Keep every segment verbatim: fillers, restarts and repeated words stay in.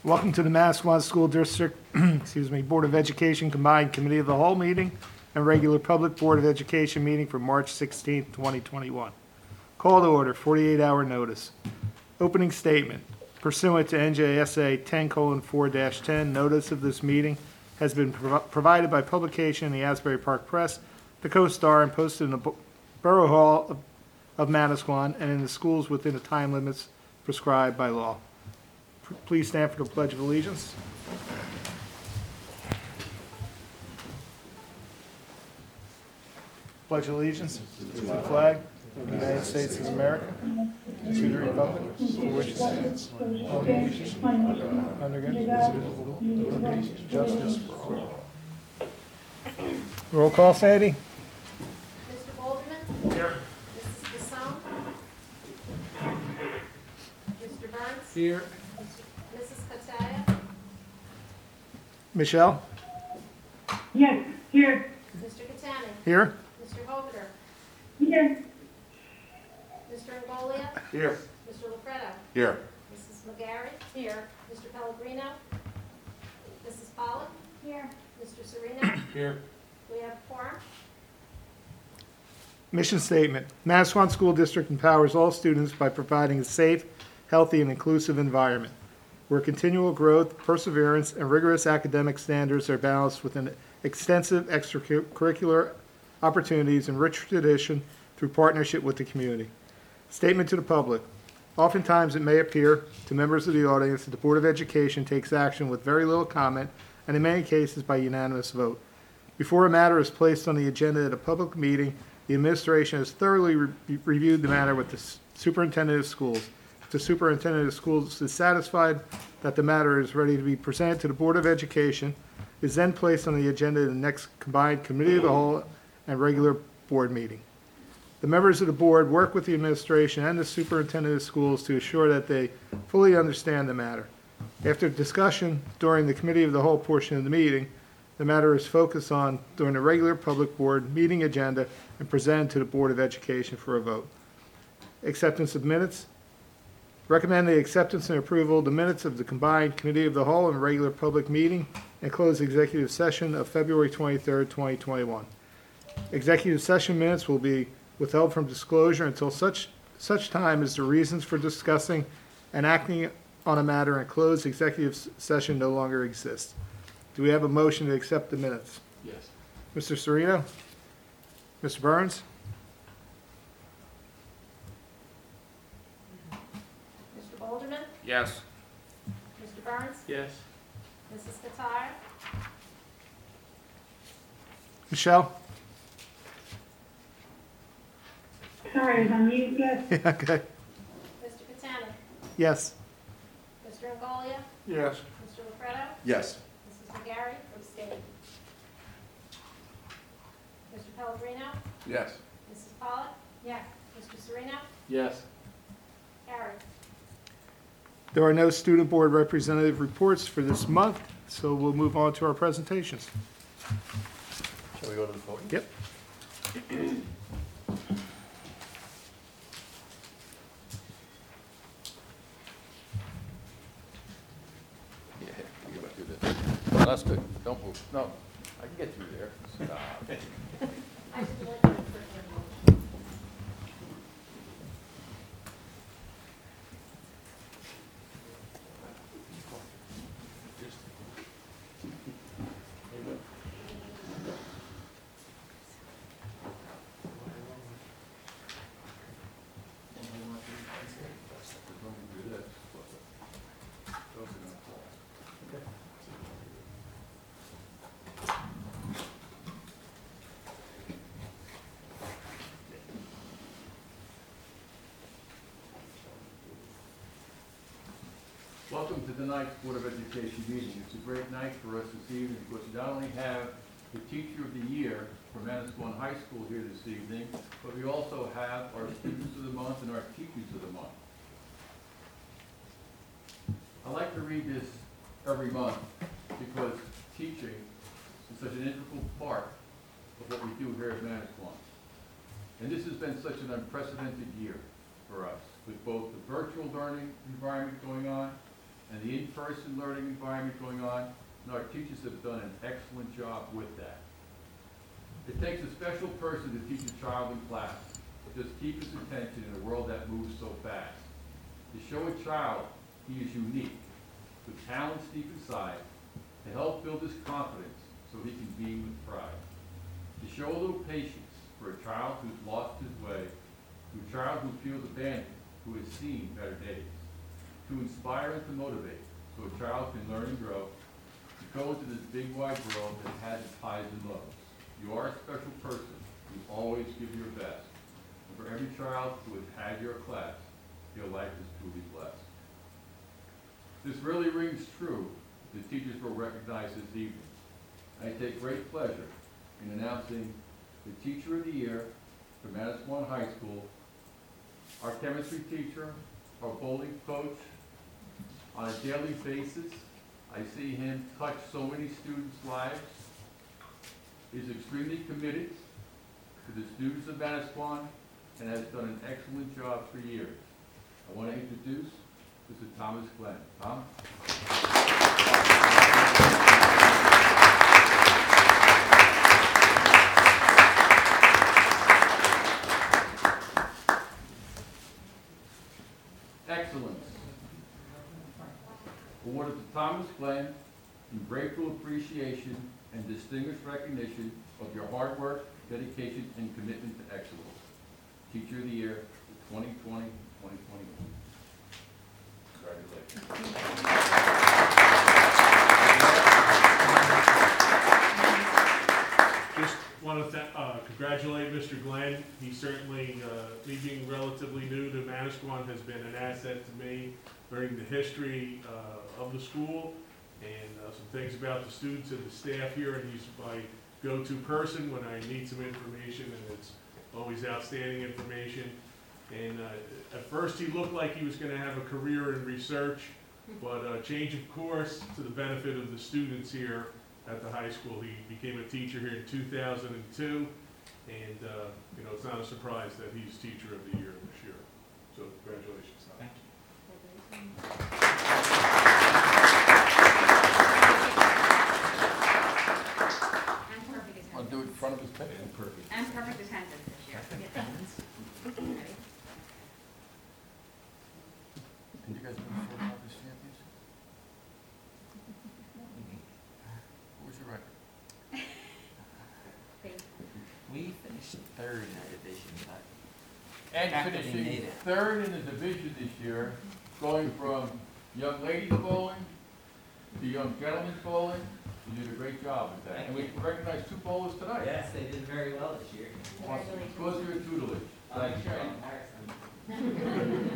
Welcome to the Manasquan School District, excuse me, Board of Education Combined Committee of the Whole meeting and regular Public Board of Education meeting for March sixteenth, twenty twenty-one. Call to order, forty-eight hour notice. Opening statement. Pursuant to N J S A ten four dash ten, notice of this meeting has been prov- provided by publication in the Asbury Park Press, the Co-Star, and posted in the Bo- Borough Hall of, of Manasquan and in the schools within the time limits prescribed by law. P- Please stand for the Pledge of Allegiance. Pledge allegiance to the flag of the United States of America, and to the republic for which it stands, one nation, under God, indivisible, with liberty and justice for all. Roll call, Sandy? Mister Waldman? Here. Missus Basone? Mister Burns? Here. Missus Kataya? Michelle? Yes, here. Mister Catani? Here. Mister Hoveter? Here. Mister Angolia? Here. Mister Lafredo? Here. Missus McGarry? Here. Mister Pellegrino? Missus Pollock? Here. Mister Sereno? Here. We have quorum. Mission statement. Manasquan School District empowers all students by providing a safe, healthy, and inclusive environment where continual growth, perseverance, and rigorous academic standards are balanced with an extensive extracurricular opportunities and rich tradition through partnership with the community. Statement to the public. Oftentimes it may appear to members of the audience that the Board of Education takes action with very little comment and in many cases by unanimous vote. Before a matter is placed on the agenda at a public meeting, the administration has thoroughly re- reviewed the matter with the s- superintendent of schools. If the superintendent of schools is satisfied that the matter is ready to be presented to the Board of Education, it is then placed on the agenda in the next combined committee of the whole and regular board meeting. The members of the board work with the administration and the superintendent of schools to assure that they fully understand the matter. After discussion during the committee of the whole portion of the meeting, the matter is focused on during the regular public board meeting agenda and presented to the Board of Education for a vote. Acceptance of minutes. Recommend the acceptance and approval of the minutes of the combined committee of the whole and regular public meeting and closed executive session of February twenty-third, twenty twenty-one. Executive session minutes will be withheld from disclosure until such, such time as the reasons for discussing and acting on a matter in closed executive s- session no longer exist. Do we have a motion to accept the minutes? Yes. Mister Sereno? Mister Burns? Mister Alderman? Yes. Mister Burns? Yes. Missus Kataya? Michelle? Sorry, I was on mute, yes. Yeah, okay. Mister Catani? Yes. Mister Angolia? Yes. Mister Lafredo? Yes. Missus McGarry? Abstained. Mister Pellegrino? Yes. Missus Pollock? Yes. Mister Sereno? Yes. Carried. There are no student board representative reports for this month, so we'll move on to our presentations. Shall we go to the podium? Yep. Yeah, we gotta do this. Well, that's good. Don't move. No, I can get through there. Stop. I should let you first. Welcome to tonight's Board of Education meeting. It's a great night for us this evening because we not only have the Teacher of the Year from Manasquan High School here this evening, but we also have our Students of the Month and our Teachers of the Month. I like to read this every month because teaching is such an integral part of what we do here at Manasquan. And this has been such an unprecedented year for us, with both the virtual learning environment going on and the in-person learning environment going on, and our teachers have done an excellent job with that. It takes a special person to teach a child in class, just keep his attention in a world that moves so fast. To show a child he is unique, with talents deep inside, to help build his confidence so he can beam with pride. To show a little patience for a child who's lost his way, to a child who feels abandoned, who has seen better days. To inspire and to motivate, so a child can learn and grow, to go into this big wide world that has its highs and lows. You are a special person. You always give your best. And for every child who has had your class, your life is truly blessed. This really rings true. The teachers were recognized this evening. I take great pleasure in announcing the Teacher of the Year for Manasquan High School, our chemistry teacher, our bowling coach. On a daily basis, I see him touch so many students' lives. He's extremely committed to the students of Manasquan and has done an excellent job for years. I want to introduce Mister Thomas Glenn. Tom? Excellence. Awarded to Thomas Glenn in grateful appreciation and distinguished recognition of your hard work, dedication, and commitment to excellence. Teacher of the Year for twenty twenty, twenty twenty-one. Congratulations. Just want to uh, congratulate Mister Glenn. He certainly, uh, me being relatively new to Manasquan, has been an asset to me, learning the history uh, of the school and uh, some things about the students and the staff here. And he's my go-to person when I need some information, and it's always outstanding information. And uh, at first he looked like he was going to have a career in research, but uh, change of course to the benefit of the students here at the high school. He became a teacher here in two thousand two, and uh, you know, it's not a surprise that he's Teacher of the Year this year. So congratulations, Tom. Thank And perfect I'll attendance. do it in front of his picture. Perfect. And perfect attendance this year. Ready? Did you guys win four conference champions? What was your record? Thank We finished third in our division, but And Practically made finishing it. third in the division this year, going from young ladies bowling to young gentlemen's bowling. You did a great job with that. And we recognized two bowlers tonight. yes, they did very well this year. Awesome. Goes to your tutelage. Uh, Thanks, sure, John. Harrison.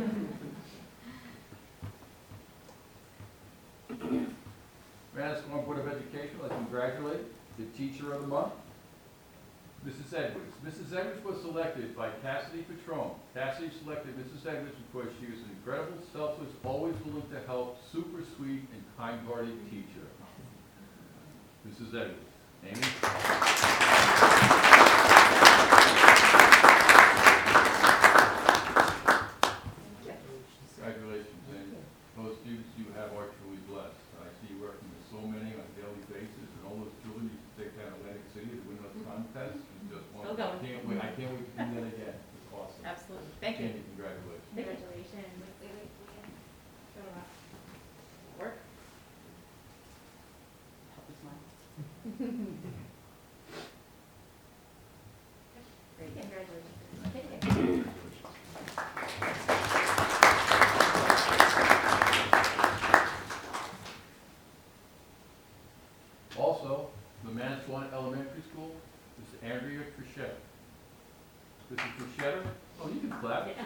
Manasquan Board of Education, I'd like to congratulate the Teacher of the Month, Missus Edwards. Missus Edwards was selected by Cassidy Patron. Cassidy selected Missus Edwards because she was an incredible, selfless, always willing to help, super sweet, and kind-hearted teacher. Missus Edwards. Amy? Congratulations, and those students you have are truly blessed. I see you working with so many on a daily basis, and all those children you take down Atlantic City to win those contests. You just want, Still I going. can't wait, I can't wait to do that again. It's awesome. Absolutely. Thank you. Candy, congratulations. Congratulations. Wait, wait, wait. Show them up. Work. Help me smile. Great, congratulations. Thank you. Also, the Manasquan Elementary School, Miss Andrea Trichetta. Missus Trichetta, oh, you can clap. I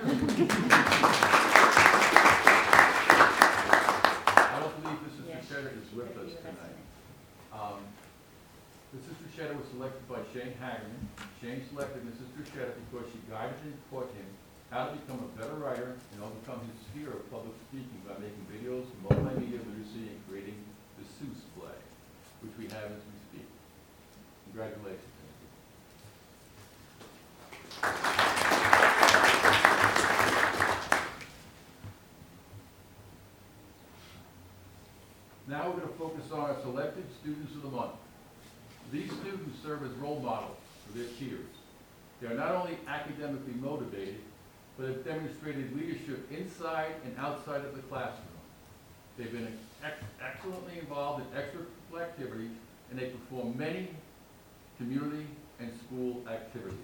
don't believe Missus Yeah. Trichetta is with us tonight. Um, Missus Trichetta was selected by Shane Hagerman. Shane selected Missus Trichetta because she guided and taught him how to become a better writer and overcome his fear of public speaking by making videos, multimedia literacy, and creating the Seuss play, which we have as we speak. Congratulations. Now we're going to focus on our selected students of the month. These students serve as role models for their peers. They are not only academically motivated, but have demonstrated leadership inside and outside of the classroom. They've been ex excellently involved in extracurricular activities, and they perform many community and school activities.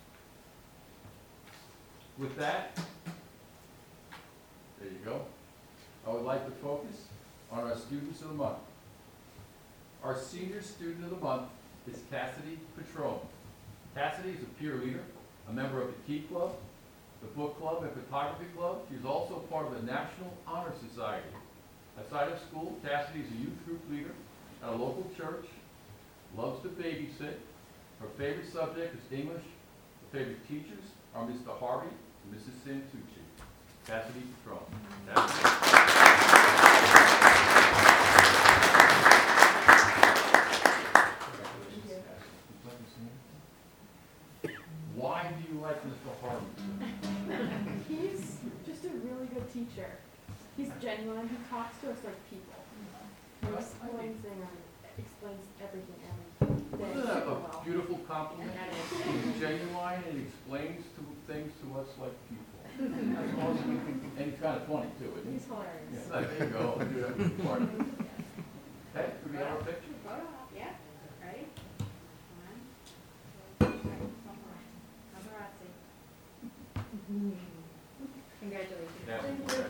With that, there you go. I would like to focus on our students of the month. Our senior student of the month is Cassidy Petrone. Cassidy is a peer leader, a member of the Key Club, the Book Club and Photography Club. She's also part of the National Honor Society. Outside of school, Cassidy is a youth group leader at a local church, loves to babysit. Her favorite subject is English. Her favorite teachers are Mister Harvey and Missus Santucci. Cassidy Petrone. Cassidy. Why do you like Mister Harvey? He's just a really good teacher. He's genuine. He talks to us like people. He explains things, explains everything every day Isn't that super a well. beautiful compliment? That is. He's genuine and explains to things to us like people. That's awesome. And he's kind of funny too, isn't he? He's hilarious. Yeah, there you go. Good part. Okay, could we have a picture? Photo op, yeah. Ready? One, two, three. Paparazzi. Congratulations. Yeah. Thank you.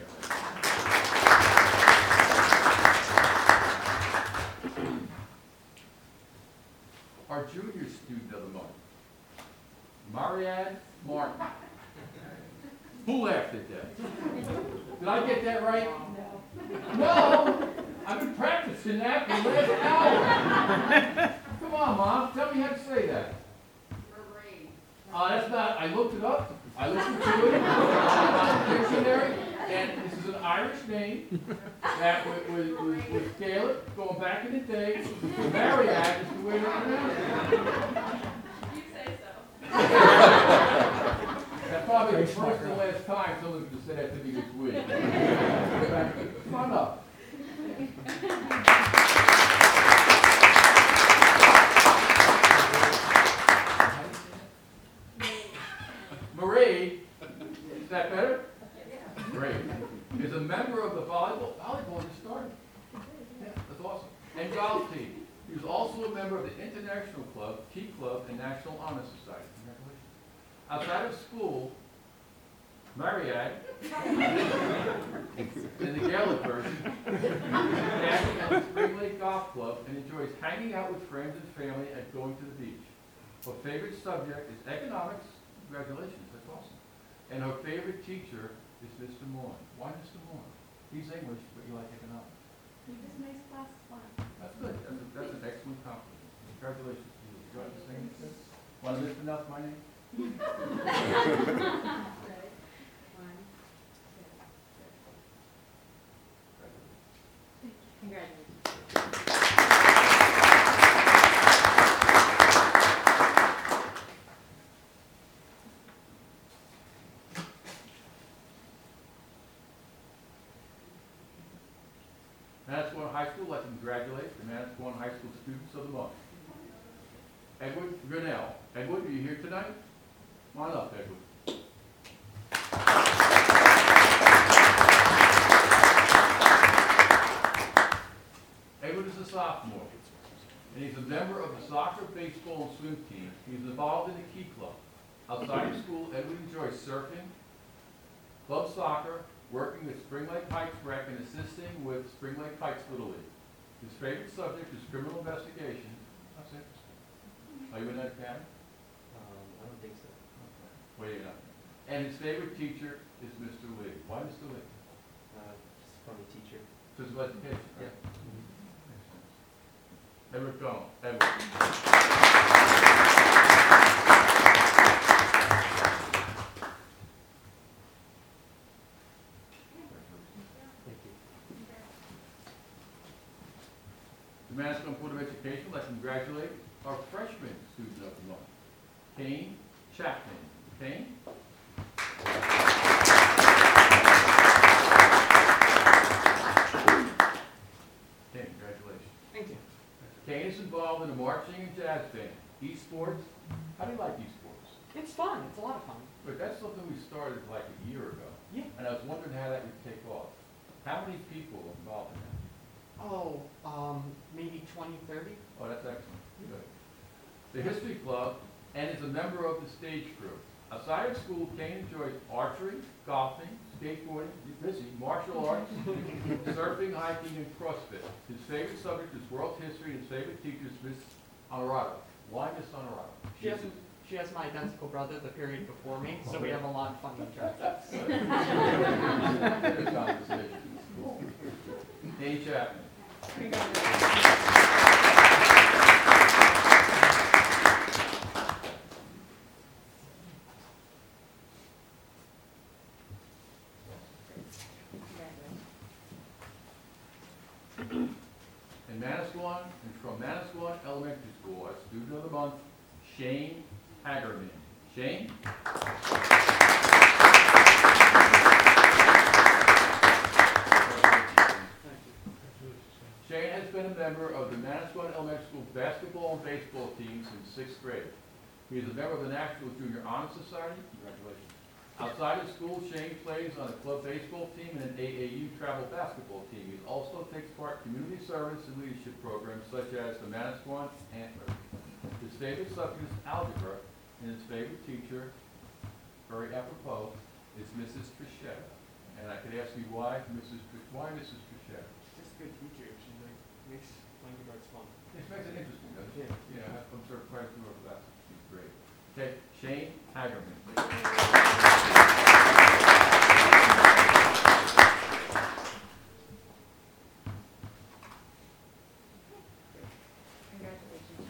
Our junior student of the month, Marianne Martin. Who laughed at that? Did I get that right? No! I've been practicing that for the last hour. Come on, Mom, tell me how to say that. Uh, that's not, I looked it up, I listened to it, on the dictionary, and this is an Irish name that was, was, was, was Gaelic, going back in the day. Marianne is the way to pronounce it. You say so. That's probably the first and last time someone's going to say that to me this week. Come on up. Marie, is that better? Great. Is a member of the volleyball, volleyball just started. Yeah, that's awesome. And golf team. He was also a member of the International Club, Key Club, and National Honor Society. Congratulations. Outside of school, Marianne, in the Gaelic version, is active at the Spring Lake Golf Club and enjoys hanging out with friends and family and going to the beach. Her favorite subject is economics. Congratulations, that's awesome. And her favorite teacher is Mister Moore. Why Mister Moore? He's English, but you like economics. He just makes class fun. That's good. That's, a, that's an excellent compliment. Congratulations to you. Would you like to sing this? Want to mispronounce my name? Ready? One, two, three. Congratulations. Manasquan High School, I'd like to congratulate the Manasquan High School students of the month. Edward Grinnell. Edward, are you here tonight? Come on up, Edward. Edward is a sophomore, and he's a member of the soccer, baseball, and swim team. He's involved in the Key Club. Outside of school, Edward enjoys surfing, club soccer, working with Spring Lake Heights Rec, and assisting with Spring Lake Heights Little League. His favorite subject is criminal investigation. That's interesting. Are you in that academy? Um, I don't think so. Well, you're not. And his favorite teacher is Mister Lee. Why Mister Lee? Uh, just a funny teacher. Physical education, right? Yeah. Edward Cohen. Edward. Thank you. The Manasquan Board of Education, let's congratulate our freshman student of the month, Kane Chapman. Kane? Kane. and I was wondering how that would take off. How many people are involved in that? Oh, um, maybe twenty, thirty? Oh, that's excellent. Good. The History Club, and is a member of the stage crew. Outside of school, Kane enjoys archery, golfing, skateboarding, he's busy, martial arts, surfing, hiking, and CrossFit. His favorite subject is world history, and his favorite teacher is Miss Honorado. Why Miss Honorado? She has, she has my identical brother the period before me, so we have a lot of fun with her. Good conversation. Cool. Dave Chapman. In Manasquan, and from Manasquan Elementary School, our student of the month, Shane Hagerman. Shane? Shane has been a member of the Manasquan Elementary School basketball and baseball team since sixth grade. He is a member of the National Junior Honor Society. Congratulations. Outside of school, Shane plays on a club baseball team and an A A U travel basketball team. He also takes part in community service and leadership programs such as the Manasquan Antler. His favorite subject is algebra, and his favorite teacher, very apropos, is Missus Trichetta. And I could ask you why Missus Tr- why Missus Trichetta? Just a good teacher. She like makes language arts fun. It makes it interesting, doesn't it? Yeah. Yeah, I'm sort of quite sure of that. She's great. Okay, Shane Hagerman, please. Congratulations.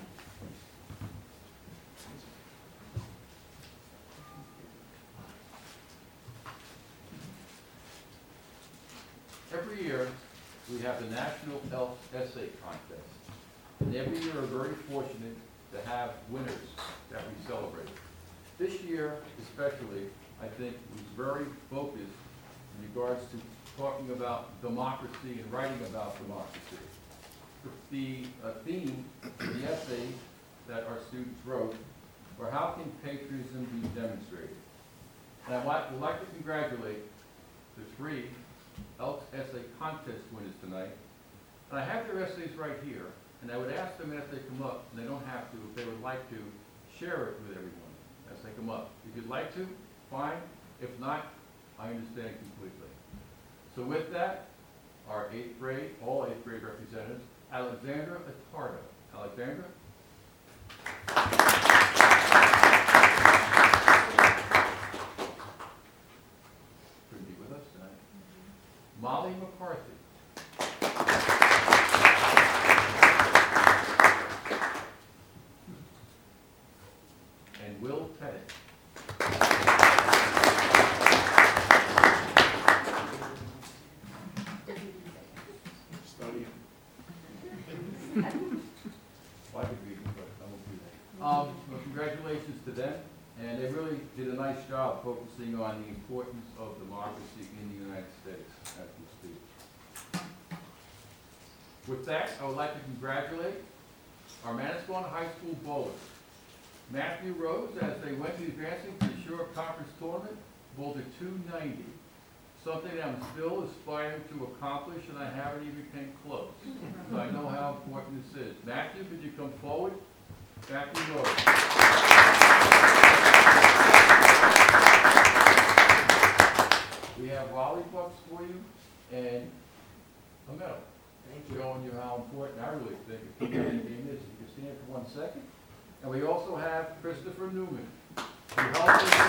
Every year, we have the National Elks Essay Contest. And every year, we're very fortunate to have winners that we celebrate. This year, especially, I think, was very focused in regards to talking about democracy and writing about democracy. The uh, theme for the essay that our students wrote were, how can patriotism be demonstrated? And I would would like to congratulate the three Elks Essay Contest winners tonight. And I have their essays right here, and I would ask them as they come up, and they don't have to, if they would like to, share it with everyone as they come up. If you'd like to, fine. If not, I understand completely. So with that, our eighth grade, all eighth grade representatives, Alexandra Attardo. Alexandra? Couldn't be with us tonight. Molly McCarthy. And Will Pettit. Well, I could read them, but I won't do that. Um, well, congratulations to them, and they really did a nice job focusing on the importance of democracy in the United States as we speak. With that, I would like to congratulate our Manasquan High School bowlers. Matthew Rose, as they went to advancing to the Shore Conference Tournament, bowled a two ninety, something that I'm still aspiring to accomplish, and I haven't even came close. So I know how important this is. Matthew, could you come forward? Matthew Rose. We have lollipops for you and a medal. Thank you. Showing you how important I really think a community game is. You can stand for one second. And we also have Christopher Newman, who helped us.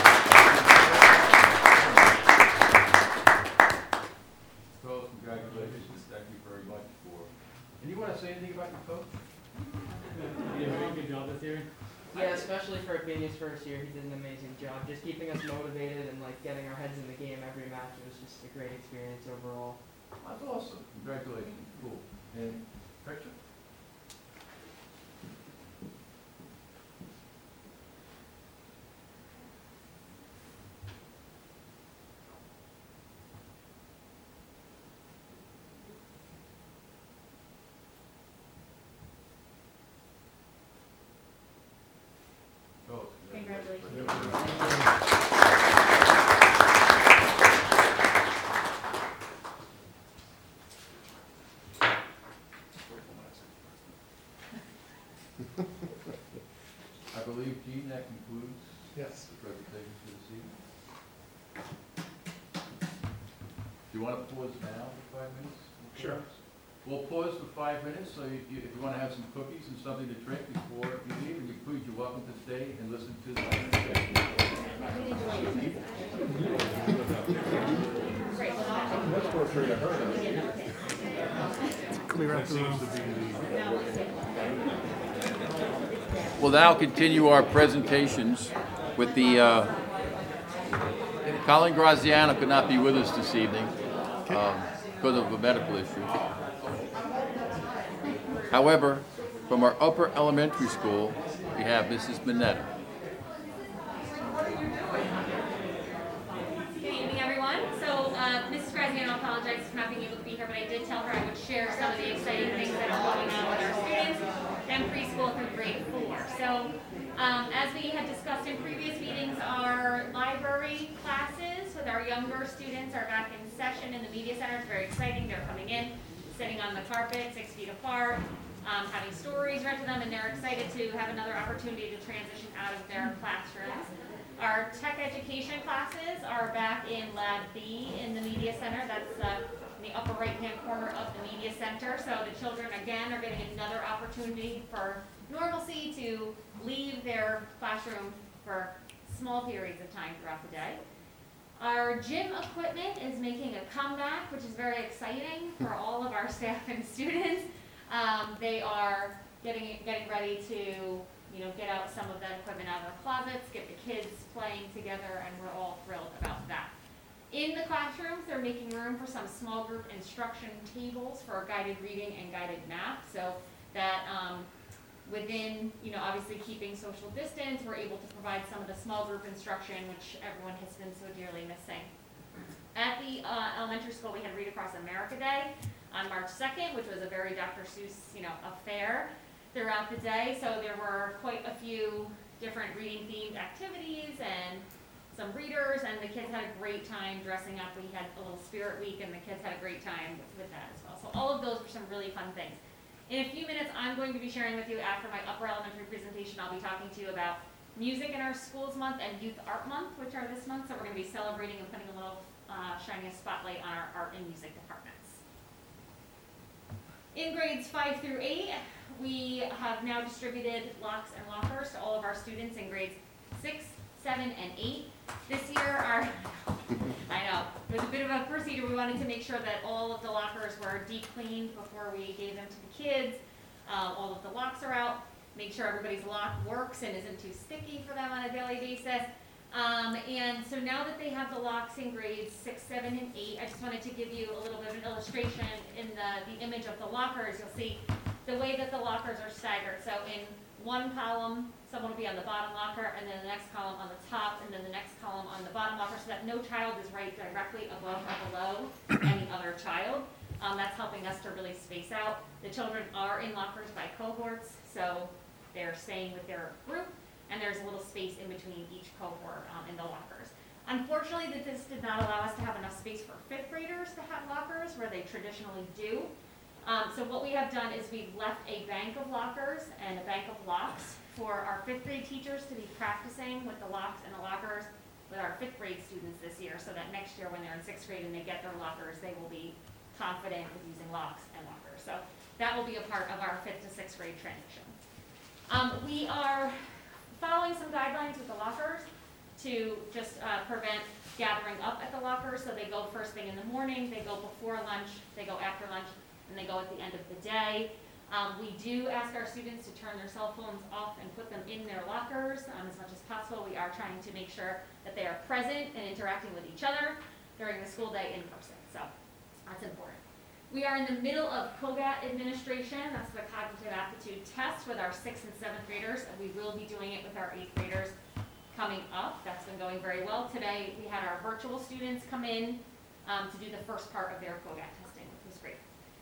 Coach, congratulations. Thank you very much for. And you want to say anything about your coach? You did a very good job this year. Yeah, especially for it being his first year, he did an amazing job. Just keeping us motivated and like getting our heads in the game every match. It was just a great experience overall. That's awesome. Congratulations. Cool. And picture? Coach, Congratulations. congratulations. that concludes Yes. the presentation for this evening. Do you want to pause now for five minutes? Sure. We'll pause for five minutes, so you, you- if you want to have some cookies and something to drink before you leave, and you please, you're welcome to stay and listen to the presentation. Clear out the room. We'll now continue our presentations with the, uh, Colin Graziano could not be with us this evening um, because of a medical issue. However, from our upper elementary school, we have Missus Minetta. Good evening, everyone. So, uh, Missus Graziano apologizes for not being able to be here, but I did tell her I would share some of the exciting things that are going on with our students and preschool through grade four. So, um, as we had discussed in previous meetings, our library classes with our younger students are back in session in the media center. It's very exciting. They're coming in, sitting on the carpet, six feet apart, um, having stories read to them, and they're excited to have another opportunity to transition out of their classrooms. Our tech education classes are back in Lab B in the Media Center. That's uh, in the upper right-hand corner of the Media Center. So the children, again, are getting another opportunity for normalcy to leave their classroom for small periods of time throughout the day. Our gym equipment is making a comeback, which is very exciting for all of our staff and students. Um, they are getting getting ready to, you know, get out some of that equipment out of the closets, get the kids playing together, and we're all thrilled about that. In the classrooms, they're making room for some small group instruction tables for guided reading and guided math, so that um, within, you know, obviously keeping social distance, we're able to provide some of the small group instruction, which everyone has been so dearly missing. At the uh, elementary school, we had Read Across America Day on March second, which was a very Doctor Seuss, you know, affair throughout the day. So there were quite a few different reading themed activities and some readers, and the kids had a great time dressing up. We had a little spirit week, and the kids had a great time with, with that as well. So all of those were some really fun things. In a few minutes, I'm going to be sharing with you, after my upper elementary presentation, I'll be talking to you about Music in Our Schools Month and Youth Art Month, which are this month. So we're going to be celebrating and putting a little uh, shining a spotlight on our art and music departments. In grades five through eight, we have now distributed locks and lockers to all of our students in grades six, seven, and eight. This year, our, I know, it was a bit of a procedure. We wanted to make sure that all of the lockers were deep cleaned before we gave them to the kids. Uh, all of the locks are out. Make sure everybody's lock works and isn't too sticky for them on a daily basis. Um, and so now that they have the locks in grades six, seven, and eight, I just wanted to give you a little bit of an illustration in the, the image of the lockers. You'll see the way that the lockers are staggered. So in one column, someone will be on the bottom locker, and then the next column on the top, and then the next column on the bottom locker, so that no child is right directly above or below any other child. Um, that's helping us to really space out. The children are in lockers by cohorts, so they're staying with their group, and there's a little space in between each cohort um, in the lockers. Unfortunately, that this did not allow us to have enough space for fifth graders to have lockers where they traditionally do. Um, so what we have done is we've left a bank of lockers and a bank of locks for our fifth grade teachers to be practicing with the locks and the lockers with our fifth grade students this year, so that next year when they're in sixth grade and they get their lockers, they will be confident with using locks and lockers. So that will be a part of our fifth to sixth grade transition. Um, we are following some guidelines with the lockers to just uh, prevent gathering up at the lockers. So they go first thing in the morning, they go before lunch, they go after lunch, and they go at the end of the day. Um, we do ask our students to turn their cell phones off and put them in their lockers um, as much as possible. We are trying to make sure that they are present and interacting with each other during the school day in person. So that's important. We are in the middle of COGAT administration. That's the cognitive aptitude test with our sixth and seventh graders, and we will be doing it with our eighth graders coming up. That's been going very well. Today we had our virtual students come in um, to do the first part of their COGAT testing, which was great.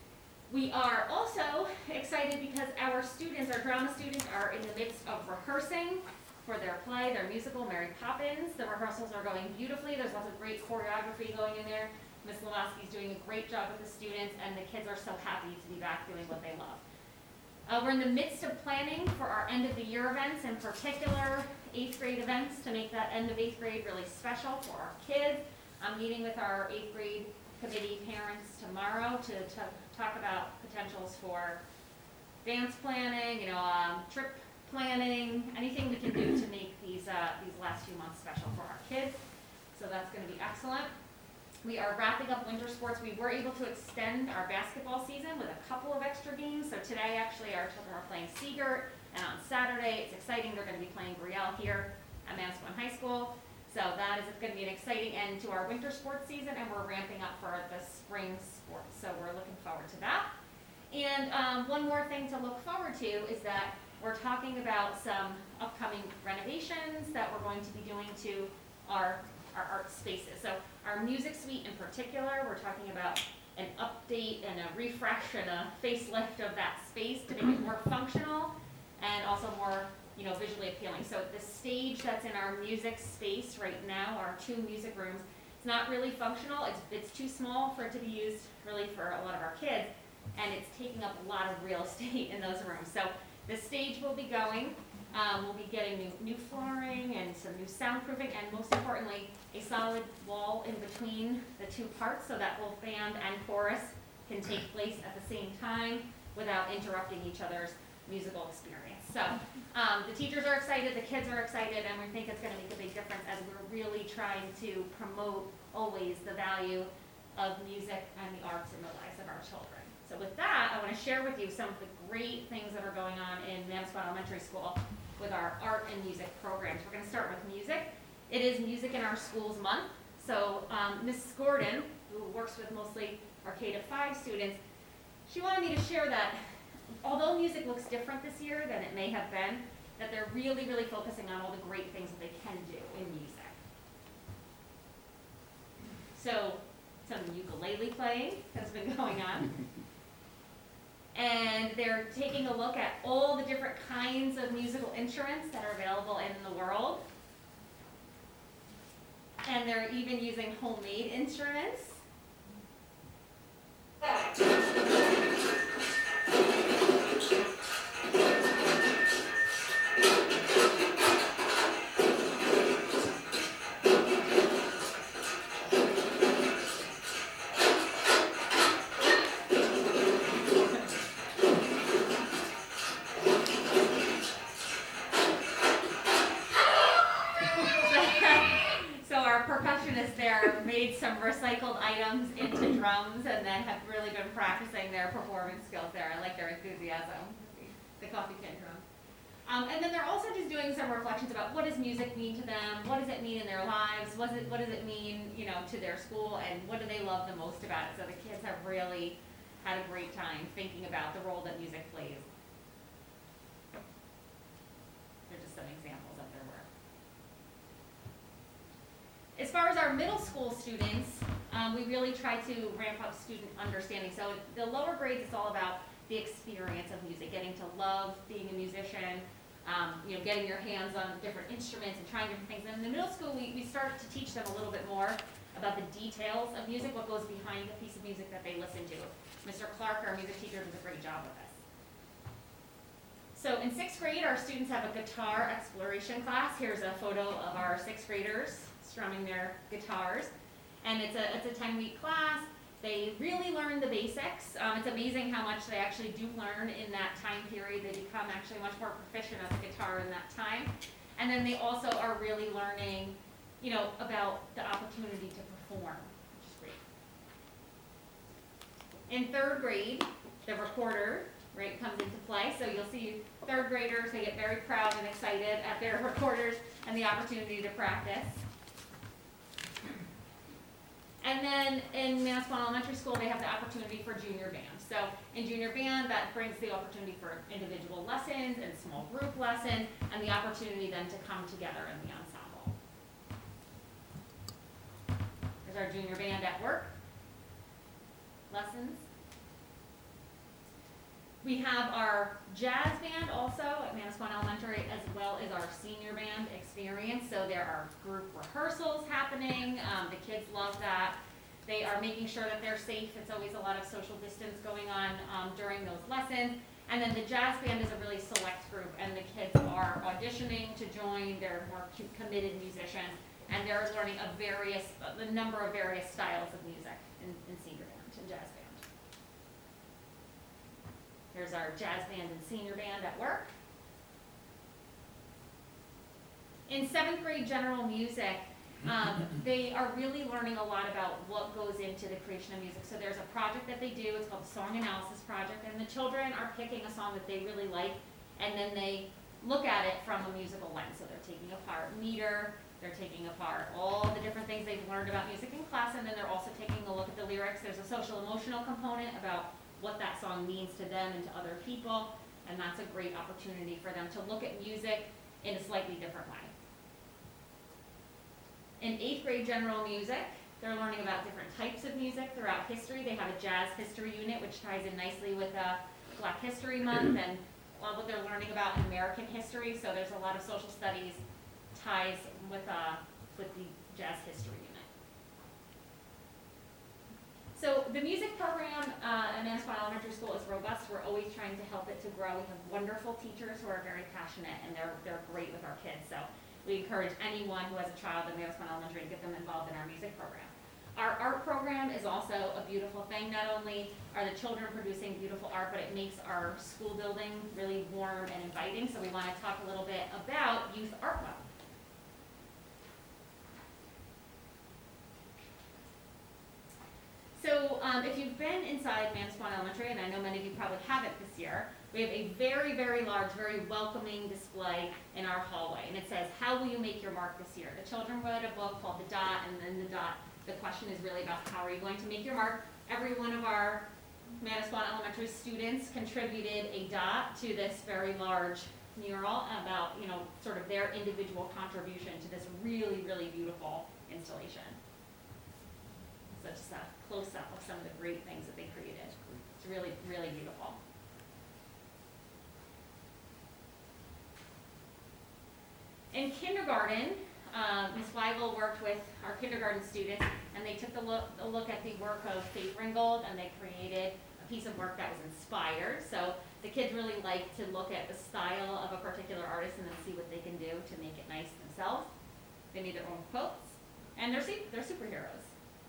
We are also excited because our students, our drama students, are in the midst of rehearsing for their play, their musical, Mary Poppins. The rehearsals are going beautifully. There's lots of great choreography going in there. Miz Lewowski's doing a great job with the students, and the kids are so happy to be back doing what they love. Uh, we're in the midst of planning for our end of the year events. In particular, eighth grade events to make that end of eighth grade really special for our kids. I'm meeting with our eighth grade committee parents tomorrow to, to talk about potentials for dance planning, you know, um, trip planning, anything we can do to make these, uh, these last few months special for our kids. So that's gonna be excellent. We are wrapping up winter sports. We were able to extend our basketball season with a couple of extra games. So today, actually, our children are playing Seagirt, and on Saturday, it's exciting, they're gonna be playing Brielle here at Manasquan High School. So that is gonna be an exciting end to our winter sports season, and we're ramping up for the spring sports. So we're looking forward to that. And um, one more thing to look forward to is that we're talking about some upcoming renovations that we're going to be doing to our, our art spaces. So our music suite in particular, we're talking about an update and a refresh and a facelift of that space to make it more functional and also more, you know, visually appealing. So the stage that's in our music space right now, our two music rooms, it's not really functional. It's, it's too small for it to be used really for a lot of our kids, and it's taking up a lot of real estate in those rooms. So the stage will be going. Um, we'll be getting new, new flooring and some new soundproofing, and most importantly, a solid wall in between the two parts so that both band and chorus can take place at the same time without interrupting each other's musical experience. So um, the teachers are excited, the kids are excited, and we think it's going to make a big difference as we're really trying to promote always the value of music and the arts in the lives of our children. So with that, I want to share with you some of the great things that are going on in Manasquan Elementary School with our art and music programs. We're going to start with music. It is Music in Our Schools Month. So um, Miz Gordon, who works with mostly our K to five students, she wanted me to share that although music looks different this year than it may have been, that they're really, really focusing on all the great things that they can do in music. So some ukulele playing has been going on. And they're taking a look at all the different kinds of musical instruments that are available in the world. And they're even using homemade instruments. Some recycled items into drums and then have really been practicing their performance skills there. I like their enthusiasm, the coffee can drum. Um, and then they're also just doing some reflections about what does music mean to them, what does it mean in their lives, what does it, what does it mean, you know, to their school, and what do they love the most about it. So the kids have really had a great time thinking about the role that music plays. They're just some examples of their work. As far as our middle school students, um, we really try to ramp up student understanding. So the lower grades, it's all about the experience of music, getting to love being a musician, um, you know, getting your hands on different instruments and trying different things. And in the middle school, we, we start to teach them a little bit more about the details of music, what goes behind a piece of music that they listen to. Mister Clark, our music teacher, does a great job with this. So in sixth grade, our students have a guitar exploration class. Here's a photo of our sixth graders strumming their guitars. And it's a, it's a ten-week class. They really learn the basics. Um, it's amazing how much they actually do learn in that time period. They become actually much more proficient at the guitar in that time. And then they also are really learning, you know, about the opportunity to perform, which is great. In third grade, the recorder, right, comes into play. So you'll see third graders, they get very proud and excited at their recorders and the opportunity to practice. And then in Manasquan Elementary School, they have the opportunity for junior band. So in junior band, that brings the opportunity for individual lessons and small group lessons, and the opportunity then to come together in the ensemble. There's our junior band at work. Lessons. We have our jazz band also at Manasquan Elementary, as well as our senior band experience. So there are group rehearsals happening. Um, the kids love that. They are making sure that they're safe. It's always a lot of social distance going on um, during those lessons. And then the jazz band is a really select group, and the kids are auditioning to join. They're more co- committed musicians, and they're learning a various, a number of various styles of music in, in senior band and jazz band. Here's our jazz band and senior band at work. In seventh grade general music, um, they are really learning a lot about what goes into the creation of music. So there's a project that they do, it's called the Song Analysis Project, and the children are picking a song that they really like, and then they look at it from a musical lens. So they're taking apart meter, they're taking apart all the different things they've learned about music in class, and then they're also taking a look at the lyrics. There's a social emotional component about what that song means to them and to other people, and that's a great opportunity for them to look at music in a slightly different way. In eighth grade general music, they're learning about different types of music throughout history. They have a jazz history unit, which ties in nicely with uh, Black History Month and all what they're learning about in American history. So there's a lot of social studies ties with, uh, with the jazz history unit. So the music program uh, at Manasquan Elementary School is robust. We're always trying to help it to grow. We have wonderful teachers who are very passionate, and they're, they're great with our kids. So we encourage anyone who has a child at Manasquan Elementary to get them involved in our music program. Our art program is also a beautiful thing. Not only are the children producing beautiful art, but it makes our school building really warm and inviting. So we want to talk a little bit about Youth Art Month. So um, if you've been inside Manasquan Elementary, and I know many of you probably haven't this year, we have a very, very large, very welcoming display in our hallway. And it says, how will you make your mark this year? The children read a book called The Dot, and then the dot, the question is really about how are you going to make your mark. Every one of our Manasquan Elementary students contributed a dot to this very large mural about, you know, sort of their individual contribution to this really, really beautiful installation. So just a close-up of some of the great things that they created. It's really, really beautiful. In kindergarten, uh, Miz Weigel worked with our kindergarten students, and they took a look, a look at the work of Faith Ringgold, and they created a piece of work that was inspired. So the kids really like to look at the style of a particular artist and then see what they can do to make it nice themselves. They made their own quotes, and they're, they're superheroes.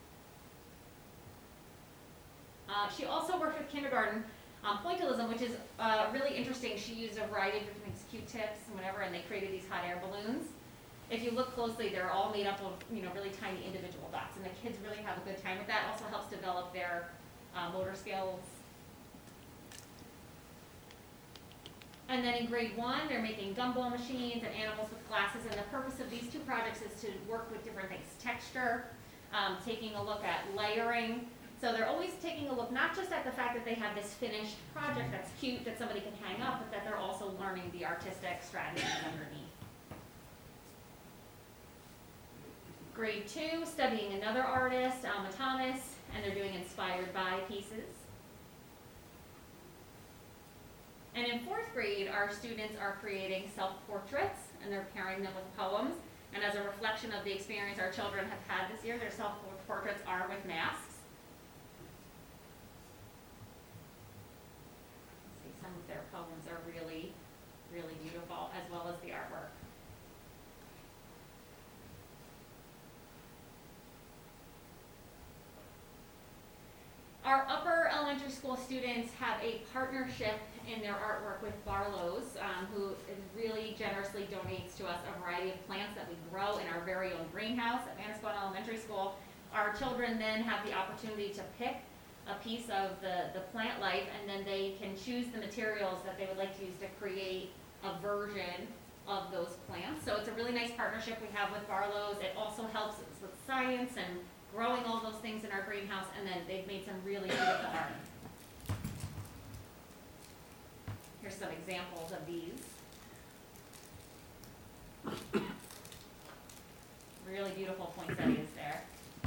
Uh, she also worked with kindergarten on pointillism, which is uh, really interesting. She used a variety of different things, Q-tips and whatever, and they created these hot air balloons. If you look closely, they're all made up of, you know, really tiny individual dots, and the kids really have a good time with that. Also helps develop their uh, motor skills. And then in grade one, they're making gumball machines and animals with glasses, and the purpose of these two projects is to work with different things, texture, um, taking a look at layering. So they're always taking a look not just at the fact that they have this finished project that's cute that somebody can hang up, but that they're also learning the artistic strategies underneath. Grade two, studying another artist, Alma Thomas, and they're doing inspired by pieces. And in fourth grade, our students are creating self-portraits, and they're pairing them with poems. And as a reflection of the experience our children have had this year, their self-portraits are with masks. Some of their poems are really, really beautiful, as well as the artwork. Our upper elementary school students have a partnership in their artwork with Barlow's, um, who really generously donates to us a variety of plants that we grow in our very own greenhouse at Manasquan Elementary School. Our children then have the opportunity to pick a piece of the, the plant life, and then they can choose the materials that they would like to use to create a version of those plants. So it's a really nice partnership we have with Barlow's. It also helps us with science and growing all those things in our greenhouse, and then they've made some really beautiful art. Here's some examples of these. Really beautiful poinsettias there.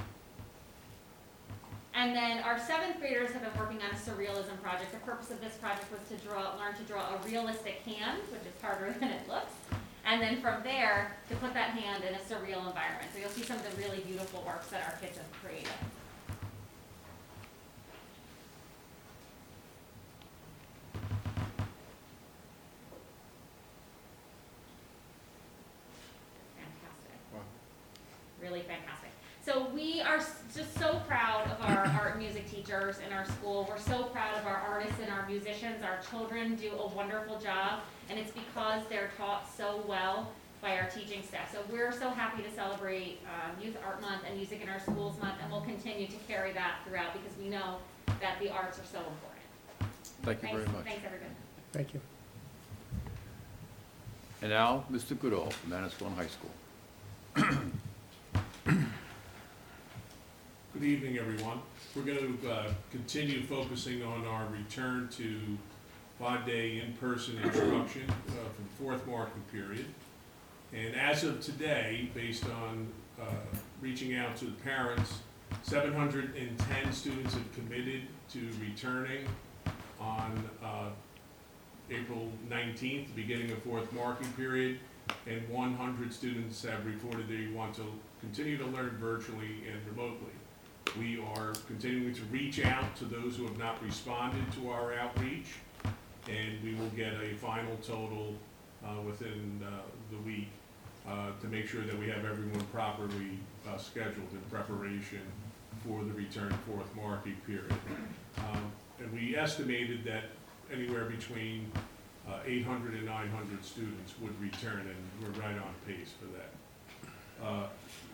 And then our seventh graders have been working on a surrealism project. The purpose of this project was to draw, learn to draw a realistic hand, which is harder than it looks. And then from there, to put that hand in a surreal environment. So you'll see some of the really beautiful works that our kids have created. really fantastic. So we are s- just so proud of our art and music teachers in our school. We're so proud of our artists and our musicians. Our children do a wonderful job, and it's because they're taught so well by our teaching staff. So we're so happy to celebrate um, Youth Art Month and Music in Our Schools Month, and we'll continue to carry that throughout because we know that the arts are so important. Thank you very Thanks- much. Thanks, everybody. Thank you. And now, Mister Goodall from Manasquan High School. Good evening, everyone. We're going to uh, continue focusing on our return to five-day in-person instruction uh, for the fourth marking period. And as of today, based on uh, reaching out to the parents, seven hundred ten students have committed to returning on uh, April nineteenth, the beginning of fourth marking period, and one hundred students have reported they want to continue to learn virtually and remotely. We are continuing to reach out to those who have not responded to our outreach, and we will get a final total uh, within uh, the week uh, to make sure that we have everyone properly uh, scheduled in preparation for the return fourth marking period. Um, and we estimated that anywhere between uh, eight hundred and nine hundred students would return, and we're right on pace for that. Uh,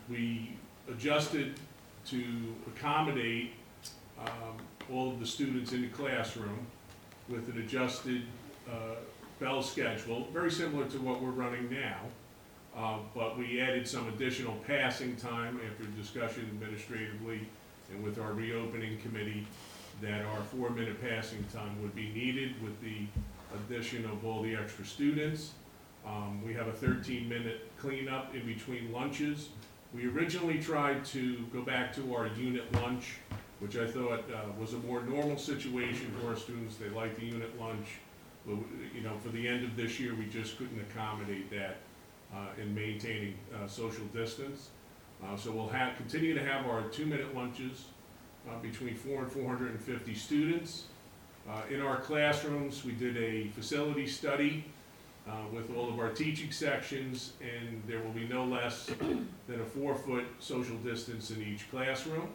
we adjusted to accommodate um, all of the students in the classroom with an adjusted uh, bell schedule, very similar to what we're running now. Uh, but we added some additional passing time after discussion administratively and with our reopening committee that our four-minute passing time would be needed with the addition of all the extra students. Um, we have a thirteen-minute cleanup in between lunches. We originally tried to go back to our unit lunch, which I thought uh, was a more normal situation for our students. They liked the unit lunch. But, you know, for the end of this year, we just couldn't accommodate that uh, in maintaining uh, social distance. Uh, so we'll have, continue to have our two-minute lunches uh, between four and four hundred fifty students. Uh, in our classrooms, we did a facility study uh, with all of our teaching sections, and there will be no less than a four-foot social distance in each classroom.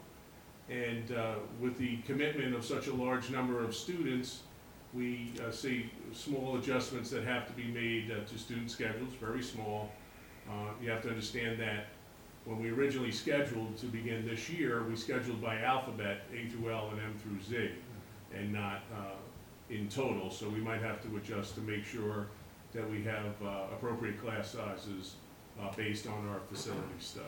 And uh, with the commitment of such a large number of students, we uh, see small adjustments that have to be made uh, to student schedules, very small. Uh, you have to understand that when we originally scheduled to begin this year, we scheduled by alphabet, A through L and M through Z, and not uh, in total. So we might have to adjust to make sure that we have uh, appropriate class sizes uh, based on our facility study.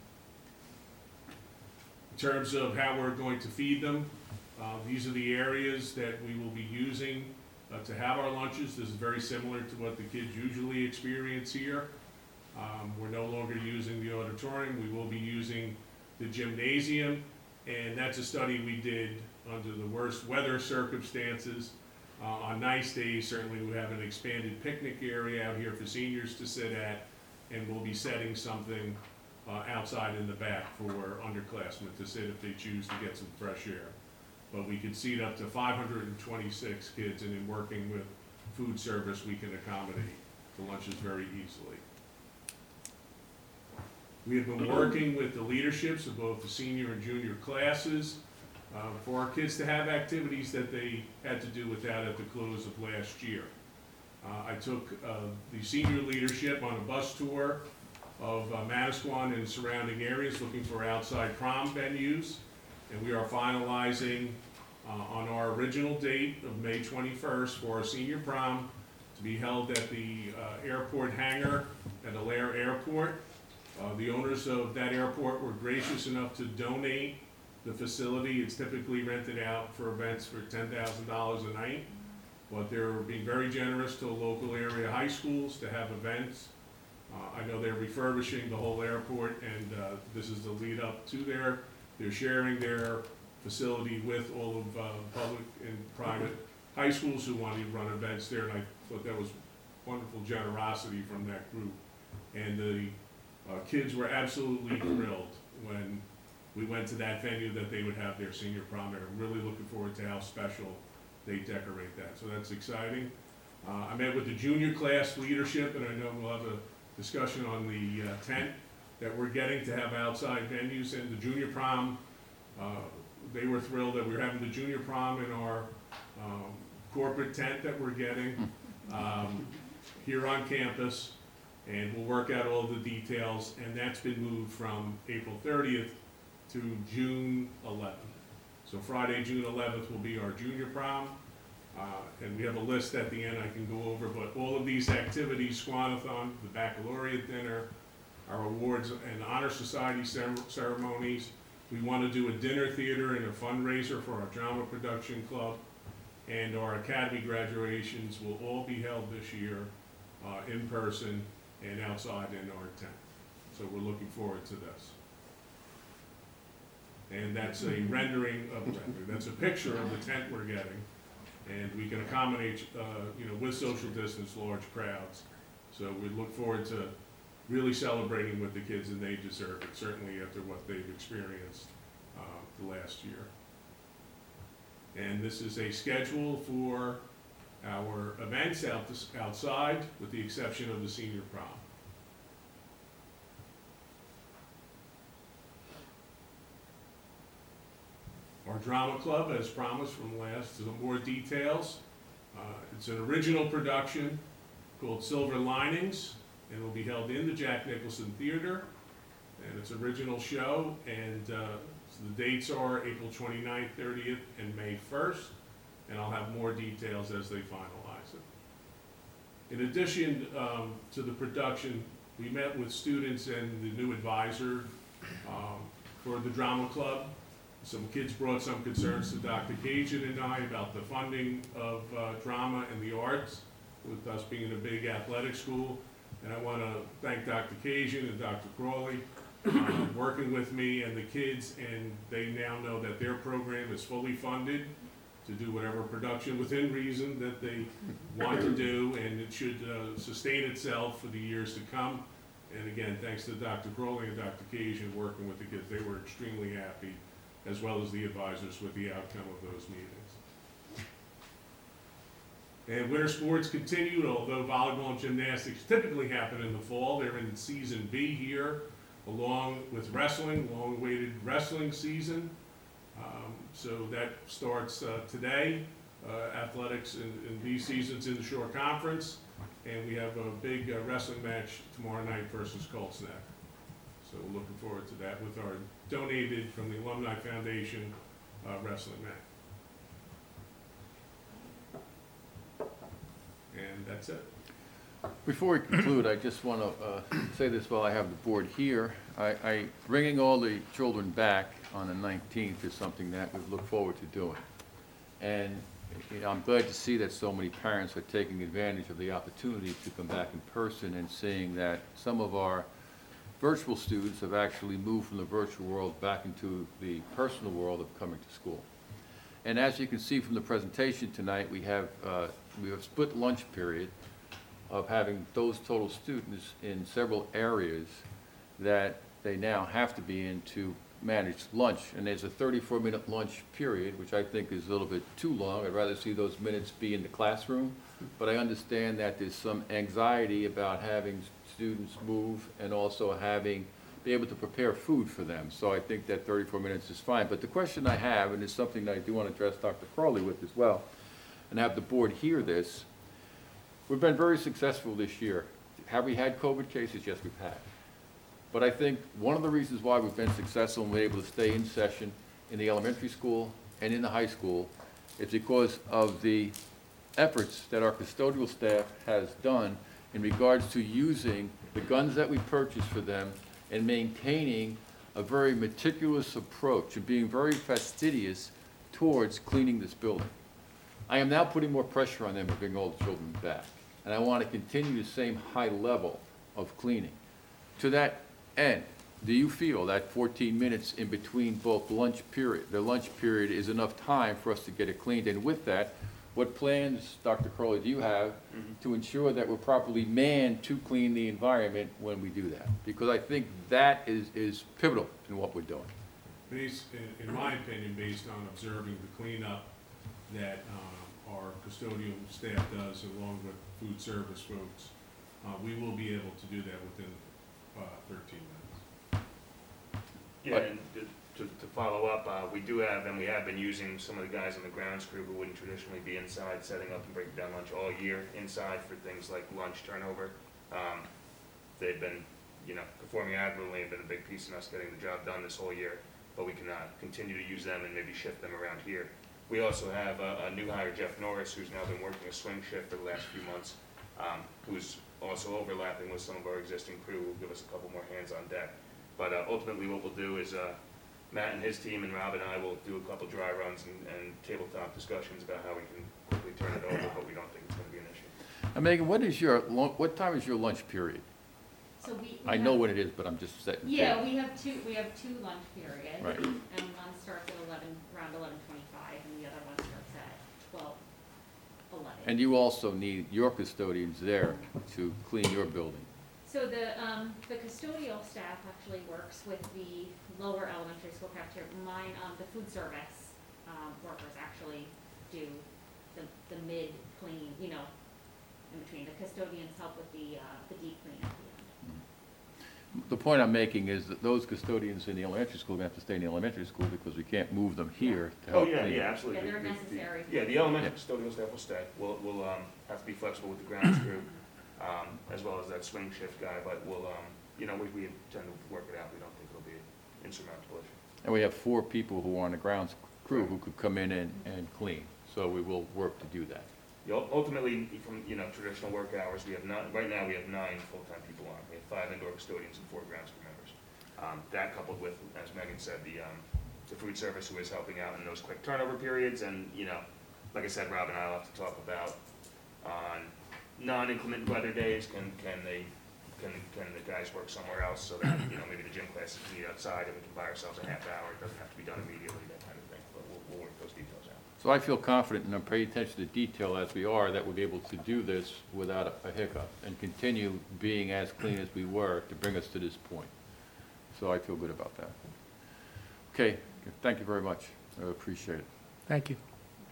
In terms of how we're going to feed them, uh, these are the areas that we will be using uh, to have our lunches. This is very similar to what the kids usually experience here. Um, we're no longer using the auditorium. We will be using the gymnasium, and that's a study we did under the worst weather circumstances. Uh, on nice days, certainly we have an expanded picnic area out here for seniors to sit at, and we'll be setting something uh, outside in the back for underclassmen to sit if they choose to get some fresh air. But we could seat up to five hundred twenty-six kids, and in working with food service, we can accommodate the lunches very easily. We have been working with the leaderships of both the senior and junior classes uh, for our kids to have activities that they had to do without at the close of last year. Uh, I took uh, the senior leadership on a bus tour of uh, Manasquan and surrounding areas looking for outside prom venues, and we are finalizing uh, on our original date of May twenty-first for our senior prom to be held at the uh, airport hangar at Alaire Airport. Uh, the owners of that airport were gracious enough to donate the facility. It's typically rented out for events for ten thousand dollars a night, but they're being very generous to local area high schools to have events. Uh, I know they're refurbishing the whole airport, and uh, this is the lead up to there. They're sharing their facility with all of uh, public and private high schools who want to run events there, and I thought that was wonderful generosity from that group. And the Uh, kids were absolutely thrilled when we went to that venue that they would have their senior prom there. I'm really looking forward to how special they decorate that, so that's exciting. Uh, I met with the junior class leadership, and I know we'll have a discussion on the uh, tent that we're getting to have outside venues, and the junior prom, uh, they were thrilled that we were having the junior prom in our um, corporate tent that we're getting um, here on campus, and we'll work out all the details, and that's been moved from April thirtieth to June eleventh. So Friday, June eleventh will be our junior prom, uh, and we have a list at the end I can go over, but all of these activities, Squanathon, the baccalaureate dinner, our awards and honor society cere- ceremonies, we want to do a dinner theater and a fundraiser for our drama production club, and our academy graduations will all be held this year uh, in person and outside in our tent. So we're looking forward to this. And that's a rendering of, that's a picture of the tent we're getting. And we can accommodate, uh, you know, with social distance, large crowds. So we look forward to really celebrating with the kids, and they deserve it, certainly after what they've experienced uh, the last year. And this is a schedule for our events out this, outside, with the exception of the senior prom. Our drama club, as promised from last, some more details. Uh, it's an original production called Silver Linings, and it will be held in the Jack Nicholson Theater. And it's an original show, and uh, so the dates are April twenty-ninth, thirtieth, and May first, and I'll have more details as they finalize it. In addition um, to the production, we met with students and the new advisor um, for the drama club. Some kids brought some concerns to Doctor Cajun and I about the funding of uh, drama and the arts, with us being a big athletic school. And I want to thank Doctor Cajun and Doctor Crawley uh, working with me and the kids, and they now know that their program is fully funded to do whatever production within reason that they want to do, and it should uh, sustain itself for the years to come. And again, thanks to Doctor Crawley and Doctor Cajun working with the kids, they were extremely happy, as well as the advisors, with the outcome of those meetings. And winter sports continued, although volleyball and gymnastics typically happen in the fall. They're in season B here, along with wrestling, long-awaited wrestling season. Um, so that starts uh, today, uh, athletics in, in these seasons in the Shore Conference. And we have a big uh, wrestling match tomorrow night versus Colts Neck. So we're looking forward to that with our donated from the Alumni Foundation uh, wrestling mat. And that's it. Before we conclude, I just want to uh, say this while I have the board here. I, I, bringing all the children back on the nineteenth is something that we look forward to doing. And you know, I'm glad to see that so many parents are taking advantage of the opportunity to come back in person, and seeing that some of our virtual students have actually moved from the virtual world back into the personal world of coming to school. And as you can see from the presentation tonight, we have, uh, we have split lunch period of having those total students in several areas that they now have to be in to manage lunch. And there's a thirty-four minute lunch period, which I think is a little bit too long. I'd rather see those minutes be in the classroom. But I understand that there's some anxiety about having students move and also having, be able to prepare food for them. So I think that thirty-four minutes is fine. But the question I have, and it's something that I do want to address Doctor Crawley with as well, and have the board hear this, we've been very successful this year. Have we had COVID cases? Yes, we've had. But I think one of the reasons why we've been successful and we're able to stay in session in the elementary school and in the high school is because of the efforts that our custodial staff has done in regards to using the guns that we purchase for them and maintaining a very meticulous approach and being very fastidious towards cleaning this building. I am now putting more pressure on them to bring all the children back, and I want to continue the same high level of cleaning. To that end, do you feel that fourteen minutes in between both lunch period, the lunch period, is enough time for us to get it cleaned? And with that, what plans, Doctor Crawley, do you have mm-hmm. to ensure that we're properly manned to clean the environment when we do that? Because I think that is, is pivotal in what we're doing. Based, in, in my opinion, based on observing the cleanup that um, our custodial staff does along with food service folks, uh, we will be able to do that within uh, thirteen minutes. Yeah, and to, to follow up, uh, we do have, and we have been using some of the guys on the grounds crew who wouldn't traditionally be inside, setting up and breaking down lunch all year inside for things like lunch turnover. Um, they've been, you know, performing admirably and been a big piece in us getting the job done this whole year, but we can, uh, continue to use them and maybe shift them around here. We also have a, a new hire, Jeff Norris, who's now been working a swing shift for the last few months, um, who's also overlapping with some of our existing crew, who will give us a couple more hands on deck. But uh, ultimately what we'll do is uh, Matt and his team and Rob and I will do a couple dry runs and, and tabletop discussions about how we can quickly turn it over, but we don't think it's going to be an issue. And Megan, what is your, lun- what time is your lunch period? So we. we I know have- what it is, but I'm just setting. the Yeah, table. we have two, we have two lunch periods. Right. And one starts at eleven, around eleven twenty-five, and the other one starts at twelve eleven. And you also need your custodians there to clean your building. So the, um, the custodial staff actually works with the lower elementary school cafeteria. Mine, um, the food service, um, workers actually do the, the mid clean, you know, in between. The custodians help with the, uh, the deep clean at the end. The point I'm making is that those custodians in the elementary school are gonna have to stay in the elementary school because we can't move them here to Oh, help yeah, clean. yeah, absolutely. Yeah, they're The- the- necessary. Yeah, the elementary custodial staff will stay. We'll, we'll, um, have to be flexible with the grounds crew, um, as well as that swing shift guy, but we'll, um, you know, we, we intend to work it out. We don't think it'll be an insurmountable issue. And we have four people who are on the grounds crew who could come in and, and clean, so we will work to do that. You know, ultimately, from, you know, traditional work hours, we have nine, right now, we have nine full-time people on. We have five indoor custodians and four grounds crew members. Um, that coupled with, as Megan said, the, um, the food service who is helping out in those quick turnover periods, and, you know, like I said, Rob and I will have to talk about on non-inclement weather days, can, can they, can, can the guys work somewhere else so that, you know, maybe the gym classes can be outside and we can buy ourselves a half hour, it doesn't have to be done immediately, that kind of thing, but we'll, we'll work those details out. So I feel confident, and I'm paying attention to detail as we are, that we'll be able to do this without a- a hiccup and continue being as clean as we were to bring us to this point. So I feel good about that. Okay, thank you very much. I appreciate it. Thank you.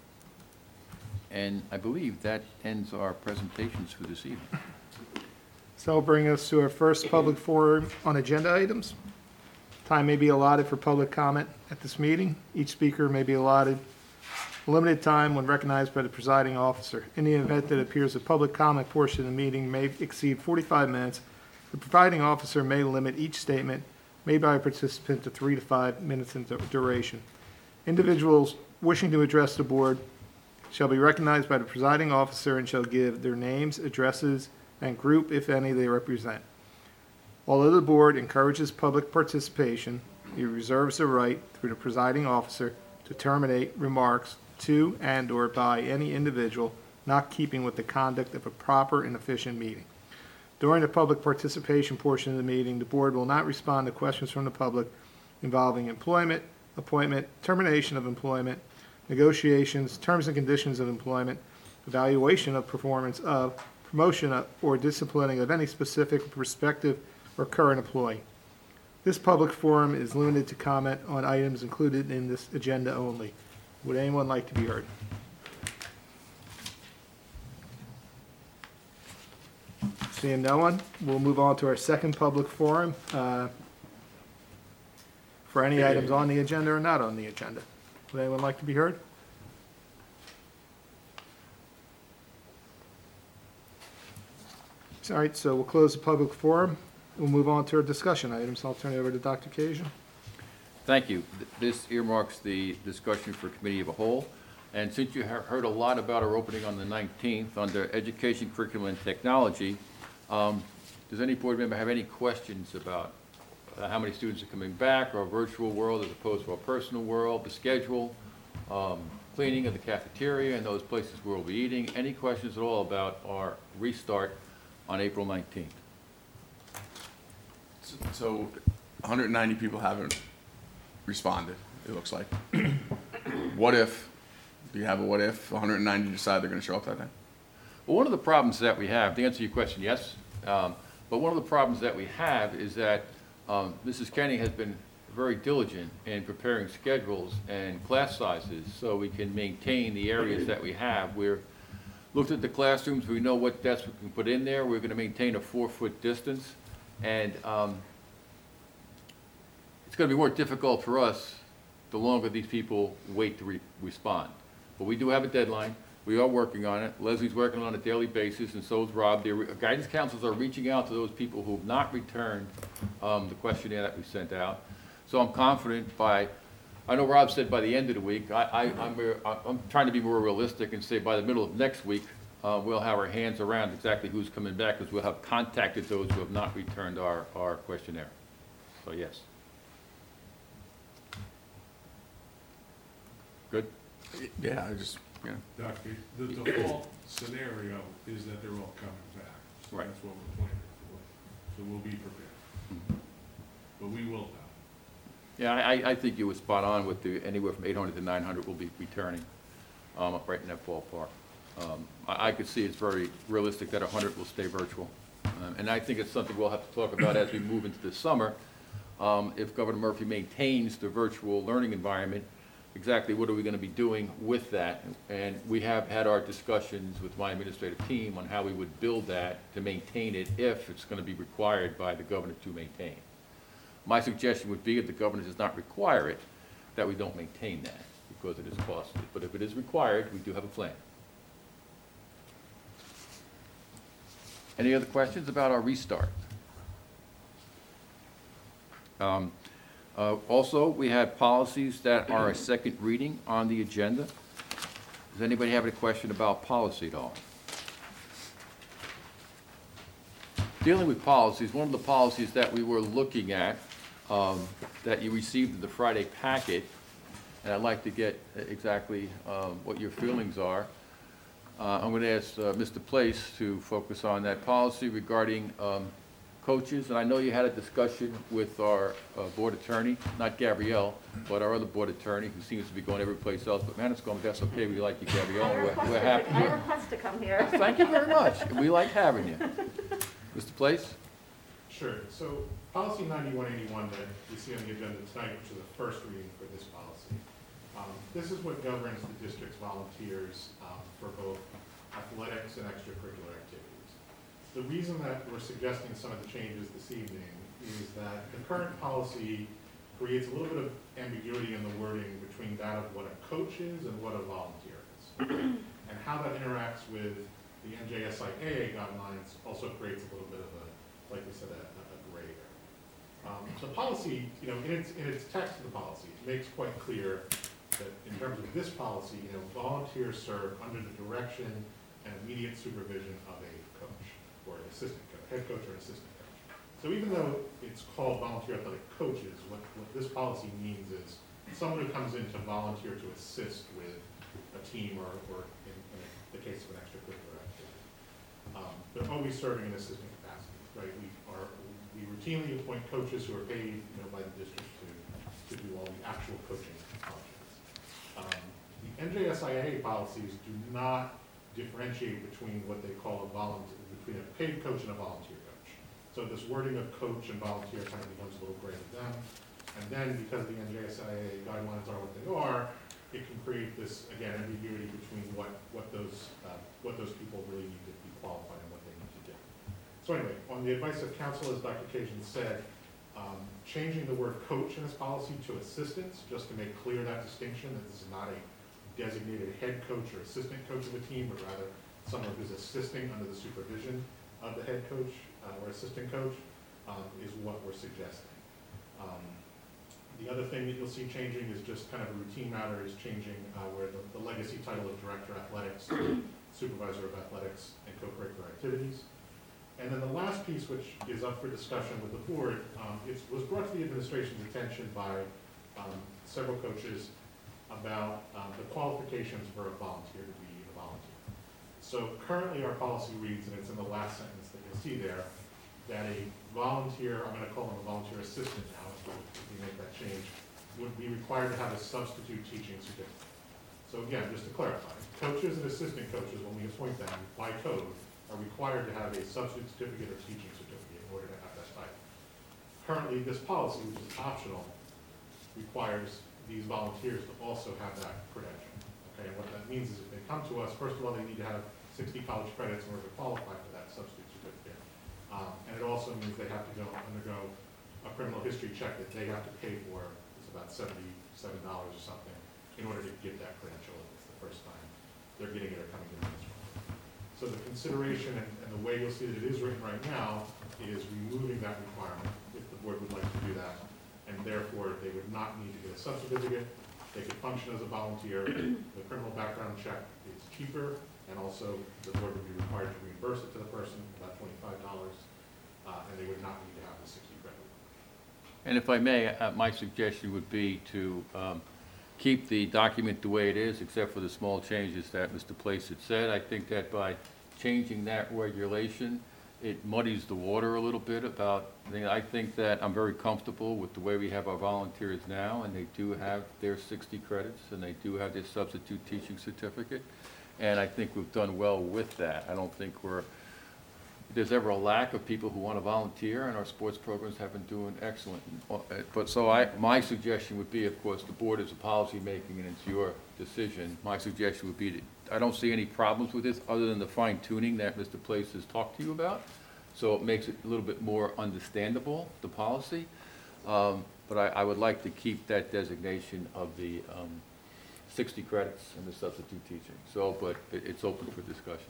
And I believe that ends our presentations for this evening. So that'll bring us to our first public forum on agenda items. Time may be allotted for public comment at this meeting. Each speaker may be allotted limited time when recognized by the presiding officer. In the event that it appears the public comment portion of the meeting may exceed forty-five minutes, the presiding officer may limit each statement made by a participant to three to five minutes in duration. Individuals wishing to address the board shall be recognized by the presiding officer and shall give their names, addresses, and group, if any, they represent. Although the board encourages public participation, it reserves the right, through the presiding officer, to terminate remarks to and/or by any individual not keeping with the conduct of a proper and efficient meeting. During the public participation portion of the meeting, the board will not respond to questions from the public involving employment, appointment, termination of employment, negotiations, terms and conditions of employment, evaluation of performance of, promotion of, or disciplining of any specific prospective or current employee. This public forum is limited to comment on items included in this agenda only. Would anyone like to be heard? Seeing no one, we'll move on to our second public forum uh, for any items on the agenda or not on the agenda. Would anyone like to be heard? All right, so we'll close the public forum. We'll move on to our discussion items. I'll turn it over to Doctor Kasia. Thank you. Th- This earmarks the discussion for committee of a whole. And since you have heard a lot about our opening on the nineteenth under Education, Curriculum, and Technology, um, does any board member have any questions about uh, how many students are coming back, our virtual world as opposed to our personal world, the schedule, um, cleaning of the cafeteria and those places where we'll be eating? Any questions at all about our restart on April nineteenth? So one hundred ninety people haven't responded, it looks like. What if, do you have a what if one hundred ninety decide they're going to show up that day? Well, one of the problems that we have, to answer your question, yes, um, but one of the problems that we have is that um, Missus Kenny has been very diligent in preparing schedules and class sizes so we can maintain the areas that we have. We're looked at the classrooms, we know what desks we can put in there, we're going to maintain a four-foot distance, and um, it's gonna be more difficult for us the longer these people wait to re- respond. But we do have a deadline. We are working on it. Leslie's working on it on a daily basis, and so is Rob. The re- guidance counselors are reaching out to those people who have not returned um, the questionnaire that we sent out. So I'm confident by, I know Rob said by the end of the week. I, I, I'm, re- I'm trying to be more realistic and say by the middle of next week, uh, we'll have our hands around exactly who's coming back, because we'll have contacted those who have not returned our, our questionnaire. So yes. Good? Yeah, I just, you know, Doctor, the default scenario is that they're all coming back. So Right. that's what we're planning for. So we'll be prepared. But we will know. Yeah, I, I think you were spot on with the, anywhere from eight hundred to nine hundred will be returning, um, right in that ballpark. Um, I, I could see it's very realistic that one hundred will stay virtual. Um, and I think it's something we'll have to talk about as we move into the summer. Um, if Governor Murphy maintains the virtual learning environment, exactly what are we gonna be doing with that? And we have had our discussions with my administrative team on how we would build that to maintain it if it's gonna be required by the governor to maintain. My suggestion would be, if the governor does not require it, that we don't maintain that, because it is costly. But if it is required, we do have a plan. Any other questions about our restart? Um, uh, Also, we have policies that are a second reading on the agenda. Does anybody have any question about policy at all? Dealing with policies, one of the policies that we were looking at, um, that you received in the Friday packet, and I'd like to get exactly um, what your feelings are. Uh, I'm going to ask uh, Mister Place to focus on that policy regarding um, coaches. And I know you had a discussion with our uh, board attorney, not Gabrielle, but our other board attorney, who seems to be going every place else. But Manasquan, that's okay, we like you, Gabrielle. I We're- requested We're happy. I request to come here. Thank you very much. We like having you. Mister Place? Sure. So policy ninety-one eighty-one that you see on the agenda tonight, which is the first reading for this policy, um, this is what governs the district's volunteers um, for both athletics and extracurricular activities. The reason that we're suggesting some of the changes this evening is that the current policy creates a little bit of ambiguity in the wording between that of what a coach is and what a volunteer is. And how that interacts with the N J S I A A guidelines also creates a little bit of a, like we said, a, a gray area. Um, so policy, you know, in its, in its text of the policy, it makes quite clear that in terms of this policy, you know, volunteers serve under the direction and immediate supervision of a coach or an assistant coach, head coach or an assistant coach. So even though it's called volunteer athletic coaches, what, what this policy means is someone who comes in to volunteer to assist with a team or, or in, in the case of an extracurricular activity. Um, but always serving an assistant capacity, right? We are, we routinely appoint coaches who are paid, you know, by the district to, to do all the actual coaching functions. Um, the N J S I A policies do not differentiate between what they call a volunteer, between a paid coach and a volunteer coach. So this wording of coach and volunteer kind of becomes a little gray to them. And then because the N J S I A guidelines are what they are, it can create this, again, ambiguity between what, what those, uh, what those people really need to be qualified and what they need to do. So anyway, on the advice of counsel, as Doctor Kajan said, um, changing the word coach in this policy to assistants, just to make clear that distinction, that this is not a designated head coach or assistant coach of the team, but rather someone who's assisting under the supervision of the head coach uh, or assistant coach, um, is what we're suggesting. Um, the other thing that you'll see changing is just kind of a routine matter is changing uh, where the, the legacy title of director athletics to supervisor of athletics and co-curricular activities. And then the last piece, which is up for discussion with the board, um, it was brought to the administration's attention by um, several coaches about um, the qualifications for a volunteer to be a volunteer. So currently our policy reads, and it's in the last sentence that you'll see there, that a volunteer, I'm going to call them a volunteer assistant now, if we, if we make that change, would be required to have a substitute teaching certificate. So again, just to clarify, coaches and assistant coaches, when we appoint them by code, are required to have a substitute certificate or teaching certificate in order to have that title. Currently, this policy, which is optional, requires these volunteers to also have that credential. Okay, and what that means is if they come to us, first of all, they need to have sixty college credits in order to qualify for that substitute certificate. Um, and it also means they have to go undergo a criminal history check that they have to pay for. It's about seventy-seven dollars or something in order to get that credential if it's the first time they're getting it or coming to this one. So the consideration and, and the way you'll see that it is written right now is removing that requirement, if the board would like to do that. And therefore, they would not need to get a sub-certificate. They could function as a volunteer. The criminal background check is cheaper, and also the board would be required to reimburse it to the person, about twenty-five dollars, uh, and they would not need to have the sixty credit. And if I may, uh, my suggestion would be to um, keep the document the way it is, except for the small changes that Mister Place had said. I think that by changing that regulation, it muddies the water a little bit about, I think that I'm very comfortable with the way we have our volunteers now, and they do have their sixty credits, and they do have their substitute teaching certificate. And I think we've done well with that. I don't think we're, there's ever a lack of people who want to volunteer, and our sports programs have been doing excellent. But so I, my suggestion would be, of course, the board is a policy making and it's your decision. My suggestion would be that I don't see any problems with this other than the fine tuning that Mister Place has talked to you about. So it makes it a little bit more understandable, the policy. Um, but I, I would like to keep that designation of the um, sixty credits and the substitute teaching. So, but it, it's open for discussion.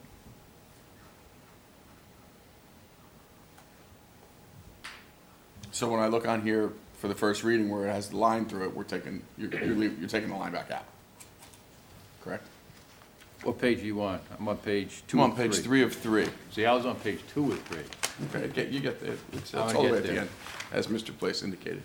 So when I look on here for the first reading where it has the line through it, we're taking, you're, you're, leave- you're taking the line back out, correct? What page do you want? I'm on page two I'm on of page three. three of three. See, I was on page two of three. Okay, get, you get there, it's, I'm it's gonna all the way get at the there. end, as Mister Place indicated.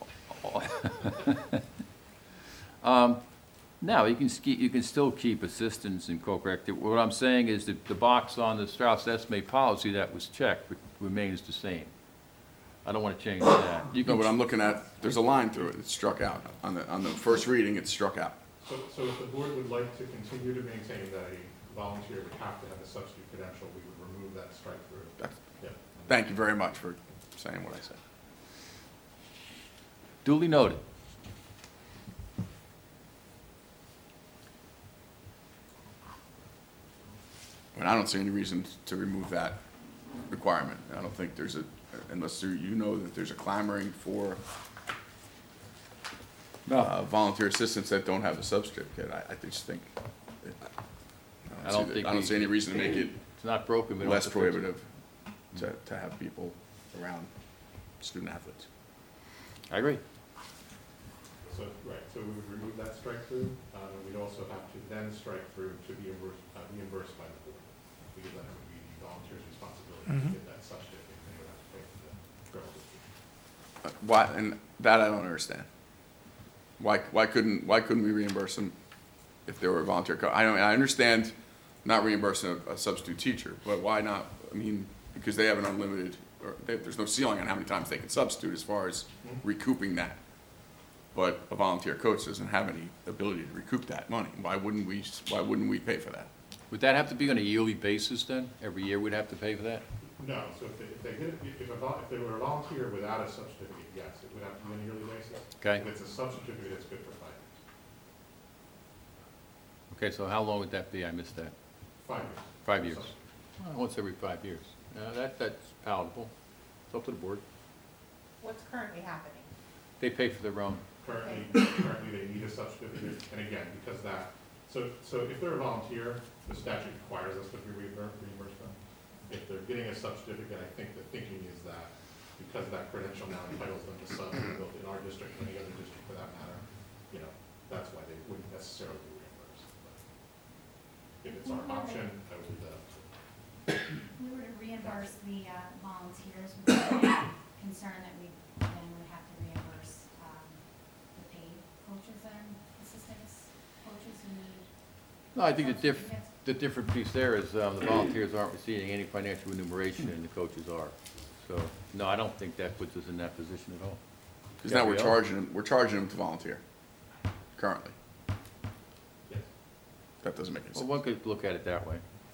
Um, no, you can ski, you can still keep assistants and co-corrective. What I'm saying is that the box on the Strauss Esme policy that was checked remains the same. I don't want to change that. You No, can, but I'm looking at, there's a line through it, it's struck out. On the, on the first reading, it's struck out. So, so if the board would like to continue to maintain that a volunteer would have to have a substitute credential, we would remove that strike through. That's- Yeah. Thank you very much for saying what I said. duly noted. And I don't see any reason to remove that requirement. I don't think there's a, unless there- you know that there's a clamoring for uh, volunteer assistants that don't have a sub-certificate. I, I just think, it- I I don't don't see, think the- I don't we- see any reason to make it It's not broken. We don't less have to fix it. prohibitive to, to have people around student athletes. I agree. So, right, so we would remove that strike through, uh, and we'd also have to then strike through to be reimbursed, uh, reimbursed by the board. Because that would be the volunteer's responsibility to get that substitute, and they would have to pay for the criminal history. Uh, Why, and that I don't understand. Why, why couldn't, why couldn't we reimburse them if they were a volunteer? co- I don't, I understand not reimbursing a, a substitute teacher, but why not, I mean, because they have an unlimited, or they, there's no ceiling on how many times they can substitute as far as recouping that. But a volunteer coach doesn't have any ability to recoup that money. Why wouldn't we, why wouldn't we pay for that? Would that have to be on a yearly basis then? Every year we'd have to pay for that? No, so if they, if they did, if, if a vol, if they were a volunteer without a sub-certificate, yes, it would have to be on a yearly basis. Okay. If it's a sub-certificate, it's good for five years. Okay, so how long would that be? I missed that. Five years. Five years. Well, Once every five years. Uh, that, that's palatable. It's up to the board. What's currently happening? They pay for their own. Currently, currently they need a sub-certificate, and again, because that, so, so if they're a volunteer, the statute requires us to reimburse, reimburse them. If they're getting a sub-certificate, I think the thinking is that because that credential now entitles them to sub, both in our district and any other district for that matter, you know, that's why they wouldn't necessarily be reimbursed. But if it's our option, I would leave that up to them. We were to reimburse the uh, volunteers, we were concerned that we then would have to reimburse um, the paid coaches and assistants, coaches who need. No, I think the diff, certificates. the different piece there is, um, the volunteers aren't receiving any financial remuneration and the coaches are. So, no, I don't think that puts us in that position at all. Because now we're Gabrielle? charging them, we're charging them to volunteer, currently. Yes. That doesn't make any Well, sense. one could look at it that way.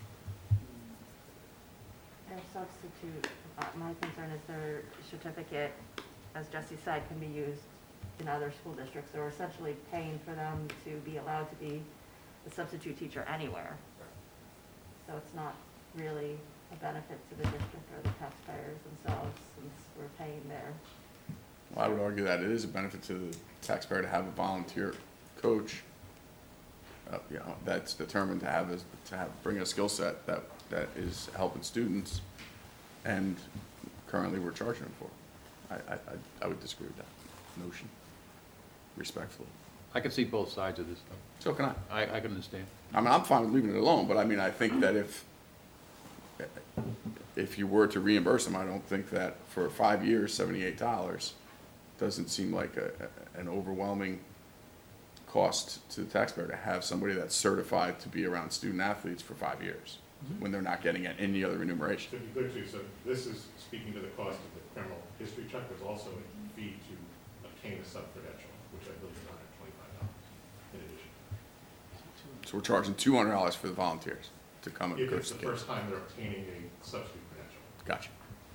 Their substitute, uh, my concern is their certificate, as Jesse said, can be used in other school districts. They're essentially paying for them to be allowed to be a substitute teacher anywhere. So it's not really a benefit to the district or the taxpayers themselves, since we're paying their Well, I would argue that it is a benefit to the taxpayer to have a volunteer coach, uh, you know, that's determined to have, a- to have, bring a skill set that, that is helping students, and currently we're charging them for. I, I, I- I would disagree with that notion, respectfully. I can see both sides of this, though. So can I. I, I can understand. I mean, I'm fine with leaving it alone, but I mean, I think that if, if you were to reimburse them, I don't think that for five years, seventy-eight dollars doesn't seem like a, a- an overwhelming cost to the taxpayer to have somebody that's certified to be around student athletes for five years, when they're not getting any other remuneration. To be clear too, so this is speaking to the cost of the criminal history check. There's also a fee to obtain a sub-credential, which I believe is one hundred twenty-five dollars in addition. So we're charging two hundred dollars for the volunteers to come and If coach it's the the kids. first time they're obtaining a substitute credential. Gotcha.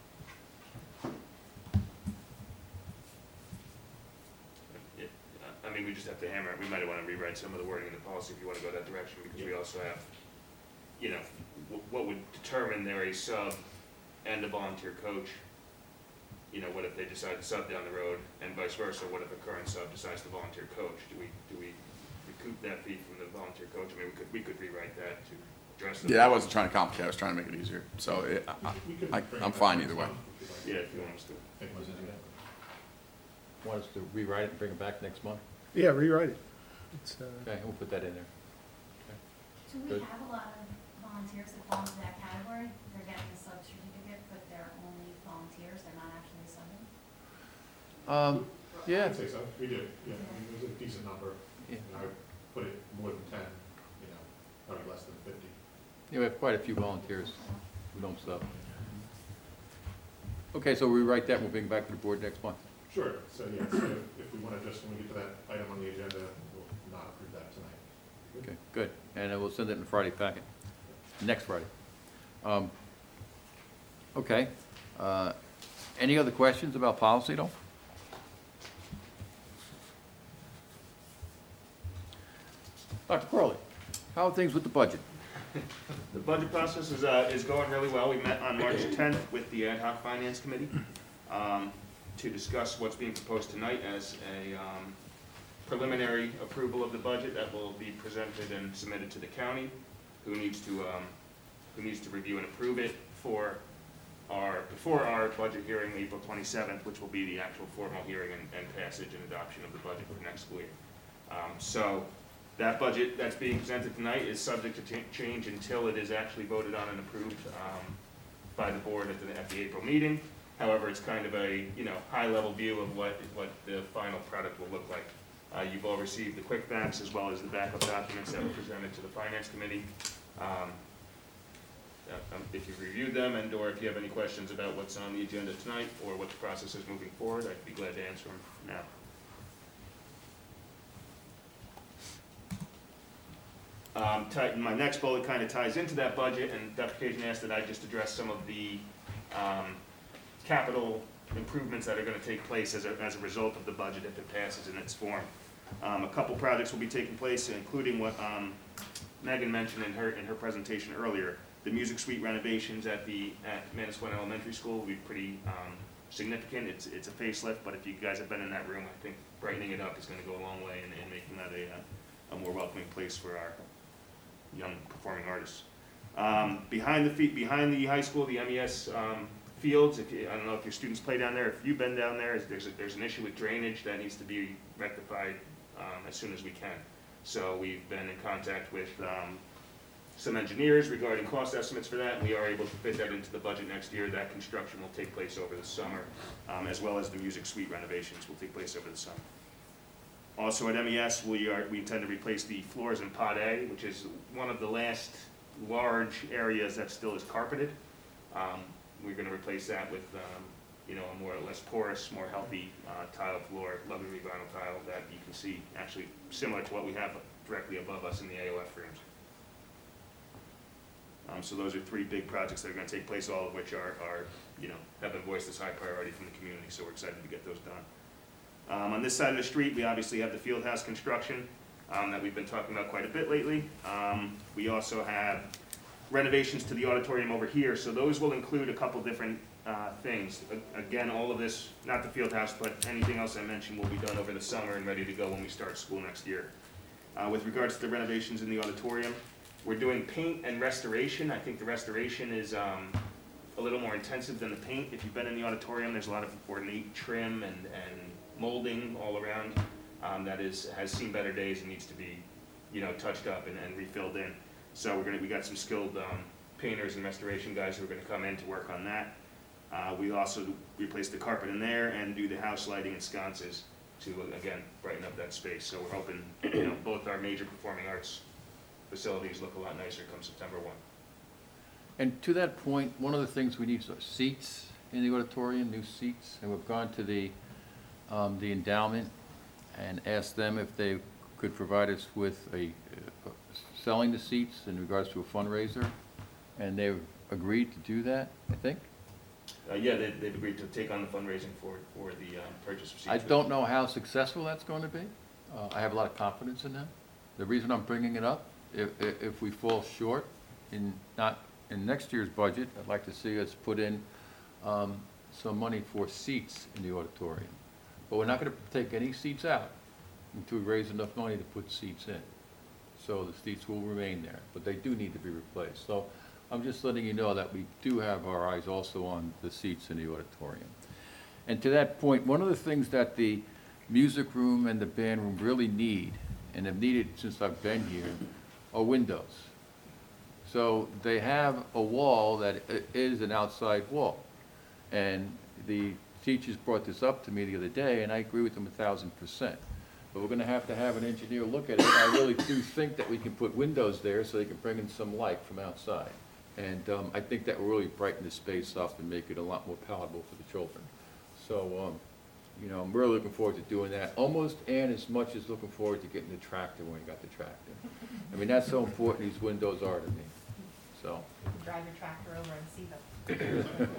It- I mean, we just have to hammer it. We might want to rewrite some of the wording in the policy if you want to go that direction, because we also have, you know, wh- what would determine they're a sub and a volunteer coach. You know, what if they decide to sub down the road, and vice versa? What if a current sub decides to volunteer coach? Do we, do we recoup that fee from the volunteer coach? I mean, we could, we could rewrite that to address the. Yeah, I wasn't trying to complicate, I was trying to make it easier. So it, I, We could I, bring I'm it fine back either next way. month if you'd like. Yeah, if you want us to. Think was it again? Want us to rewrite it and bring it back next month? Yeah, rewrite it. It's, uh, Okay, we'll put that in there. Do we Good. have a lot of volunteers that fall into that category? They're getting a sub certificate, but they're only volunteers, they're not actually subbing? Um, yeah, I'd say so, we do, yeah, I mean, there's a decent number, yeah, and I would put it more than ten, you know, probably less than fifty. Yeah, we have quite a few volunteers who don't sub. Okay, so we write that, and we'll bring it back to the board next month. Sure, so yeah, so if if we want to just, when we get to that item on the agenda, we'll not approve that tonight. Okay, good, and then we'll send it in the Friday packet, next Friday. Um, Okay, uh, any other questions about policy, though? Doctor Crowley, how are things with the budget? The budget process is, uh, is going really well. We met on March tenth with the ad hoc finance committee, um, to discuss what's being proposed tonight as a, um, preliminary approval of the budget that will be presented and submitted to the county, who needs to, um, who needs to review and approve it for our, before our budget hearing, April twenty-seventh, which will be the actual formal hearing and, and passage and adoption of the budget for next school year. Um, so, that budget that's being presented tonight is subject to cha- change until it is actually voted on and approved um, by the board at the, at the April meeting. However, it's kind of a, you know, high-level view of what, what the final product will look like. Uh, You've all received the quick facts as well as the backup documents that were presented to the Finance Committee. Um, uh, um, If you've reviewed them and/or if you have any questions about what's on the agenda tonight or what the process is moving forward, I'd be glad to answer them now. Um, ti- my next bullet kind of ties into that budget, and Doctor Kajan asked that I just address some of the, um, capital improvements that are gonna take place as a, as a result of the budget if it passes in its form. Um, a couple projects will be taking place, including what, um, Megan mentioned in her, in her presentation earlier. The music suite renovations at the, at Manasquan Elementary School will be pretty, um, significant. It's, it's a facelift, but if you guys have been in that room, I think brightening it up is gonna go a long way in, in making that a, uh, a more welcoming place for our young performing artists. Um, behind the feet, behind the high school, the M E S um, fields. If you, I don't know if your students play down there. If you've been down there, there's a, there's an issue with drainage that needs to be rectified um, as soon as we can. So we've been in contact with um, some engineers regarding cost estimates for that, and we are able to fit that into the budget next year. That construction will take place over the summer, um, as well as the music suite renovations will take place over the summer. Also at M E S, we are, we intend to replace the floors in Pod A, which is one of the last large areas that still is carpeted. Um, we're gonna replace that with, um, you know, a more or less porous, more healthy, uh, tile floor, lovely vinyl tile that you can see actually similar to what we have directly above us in the A O F rooms. Um, so those are three big projects that are gonna take place, all of which are, are, you know, have been voiced as high priority from the community, so we're excited to get those done. Um, on this side of the street, we obviously have the field house construction um, that we've been talking about quite a bit lately. Um, we also have renovations to the auditorium over here, so those will include a couple different uh, things. A- Again, all of this, not the field house, but anything else I mentioned will be done over the summer and ready to go when we start school next year. Uh, With regards to the renovations in the auditorium, we're doing paint and restoration. I think the restoration is um, a little more intensive than the paint. If you've been in the auditorium, there's a lot of ornate trim and, and molding all around um, that is, has seen better days and needs to be, you know, touched up and, and refilled in. So we're gonna, we got some skilled um, painters and restoration guys who are gonna come in to work on that. Uh, we also replace the carpet in there and do the house lighting and sconces to, again, brighten up that space. So we're hoping, you know, both our major performing arts facilities look a lot nicer come September first. And to that point, one of the things we need is seats in the auditorium, new seats, and we've gone to the, um, the endowment and asked them if they could provide us with a, uh, selling the seats in regards to a fundraiser, and they've agreed to do that, I think. Uh, yeah, they, they've agreed to take on the fundraising for, for the um, purchase of seats. I don't know how successful that's going to be. Uh, I have a lot of confidence in them. The reason I'm bringing it up, if, if if we fall short in, not in next year's budget, I'd like to see us put in um, some money for seats in the auditorium. But we're not going to take any seats out until we raise enough money to put seats in. So the seats will remain there, but they do need to be replaced. So I'm just letting you know that we do have our eyes also on the seats in the auditorium. And to that point, one of the things that the music room and the band room really need, and have needed since I've been here, are windows. So they have a wall that i- is an outside wall. And the teachers brought this up to me the other day, and I agree with them a thousand percent. But we're gonna have to have an engineer look at it. I really do think that we can put windows there so they can bring in some light from outside. And um, I think that will really brighten the space up and make it a lot more palatable for the children. So, um, you know, I'm really looking forward to doing that, almost and as much as looking forward to getting the tractor when we got the tractor. I mean, that's how important these windows are to me, so. You can drive your tractor over and see them.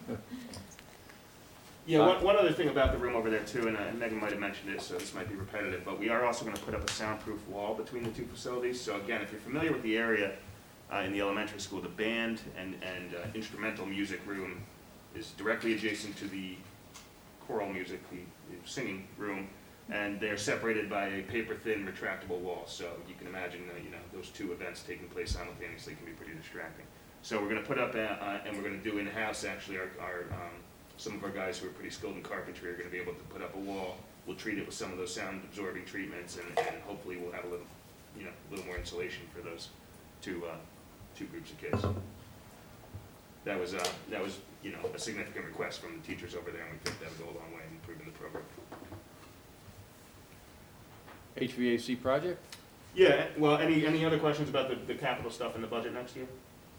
Yeah, one, one other thing about the room over there too, and uh, Megan might have mentioned it, so this might be repetitive, but we are also gonna put up a soundproof wall between the two facilities. So again, if you're familiar with the area uh, in the elementary school, the band and, and uh, instrumental music room is directly adjacent to the choral music, the, the singing room, and they're separated by a paper-thin retractable wall. So you can imagine, uh, you know, those two events taking place simultaneously can be pretty distracting. So we're gonna put up, uh, uh, and we're gonna do in-house actually our, our um, some of our guys who are pretty skilled in carpentry are gonna be able to put up a wall. We'll treat it with some of those sound absorbing treatments, and, and hopefully we'll have a little, you know, a little more insulation for those two, uh, two groups of kids. That was, uh, that was, you know, a significant request from the teachers over there, and we think that would go a long way in improving the program. H V A C project? Yeah, well, any, any other questions about the, the capital stuff in the budget next year?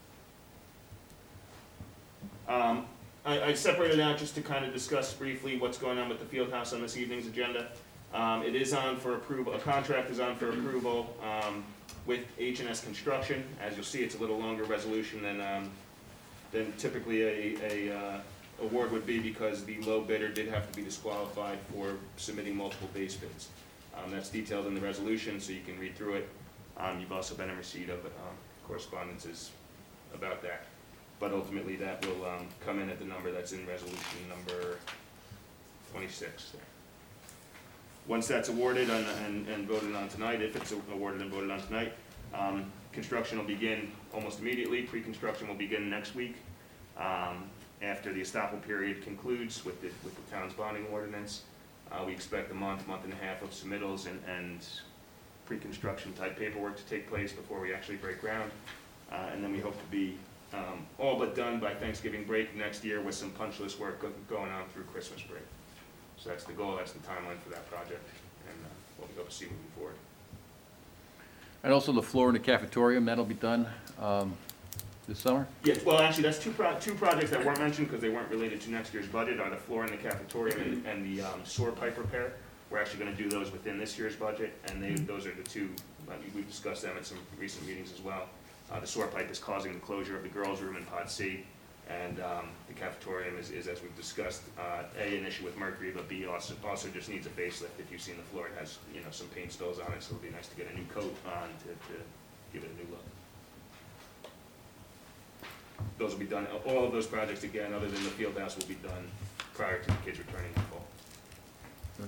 Um, I, I separated out just to kind of discuss briefly what's going on with the field house on this evening's agenda. Um, it is on for approval, a contract is on for approval, um, with H and S Construction. As you'll see, it's a little longer resolution than, um, than typically a, a, uh, award would be, because the low bidder did have to be disqualified for submitting multiple base bids. Um, that's detailed in the resolution, so you can read through it. Um, you've also been in receipt of, um, correspondences about that. But ultimately, that will, um, come in at the number that's in resolution number twenty-six. Once that's awarded and, and, and voted on tonight, if it's awarded and voted on tonight, um, construction will begin almost immediately. Pre-construction will begin next week, um, after the estoppel period concludes with the, with the town's bonding ordinance. Uh, we expect a month, month and a half of submittals and, and pre-construction type paperwork to take place before we actually break ground. Uh, and then we hope to be um, all but done by Thanksgiving break next year, with some punch list work go going on through Christmas break. So that's the goal, that's the timeline for that project, and uh, what we hope to see moving forward. And also the floor in the cafetorium, that'll be done um, this summer? Yes, well, actually, that's two pro two projects that weren't mentioned because they weren't related to next year's budget, are the floor in the cafetorium and, and the um, sewer pipe repair. We're actually gonna do those within this year's budget, and they, those are the two, uh, we've discussed them at some recent meetings as well. Uh, the sewer pipe is causing the closure of the girls' room in Pod C, and um, the cafetorium is, is, as we've discussed, uh, A, an issue with mercury, but B, also, also just needs a facelift. If you've seen the floor, it has, you know, some paint spills on it, so it'll be nice to get a new coat on to, to give it a new look. those will be done, all of those projects again, other than the field house, will be done prior to the kids returning in fall. Good.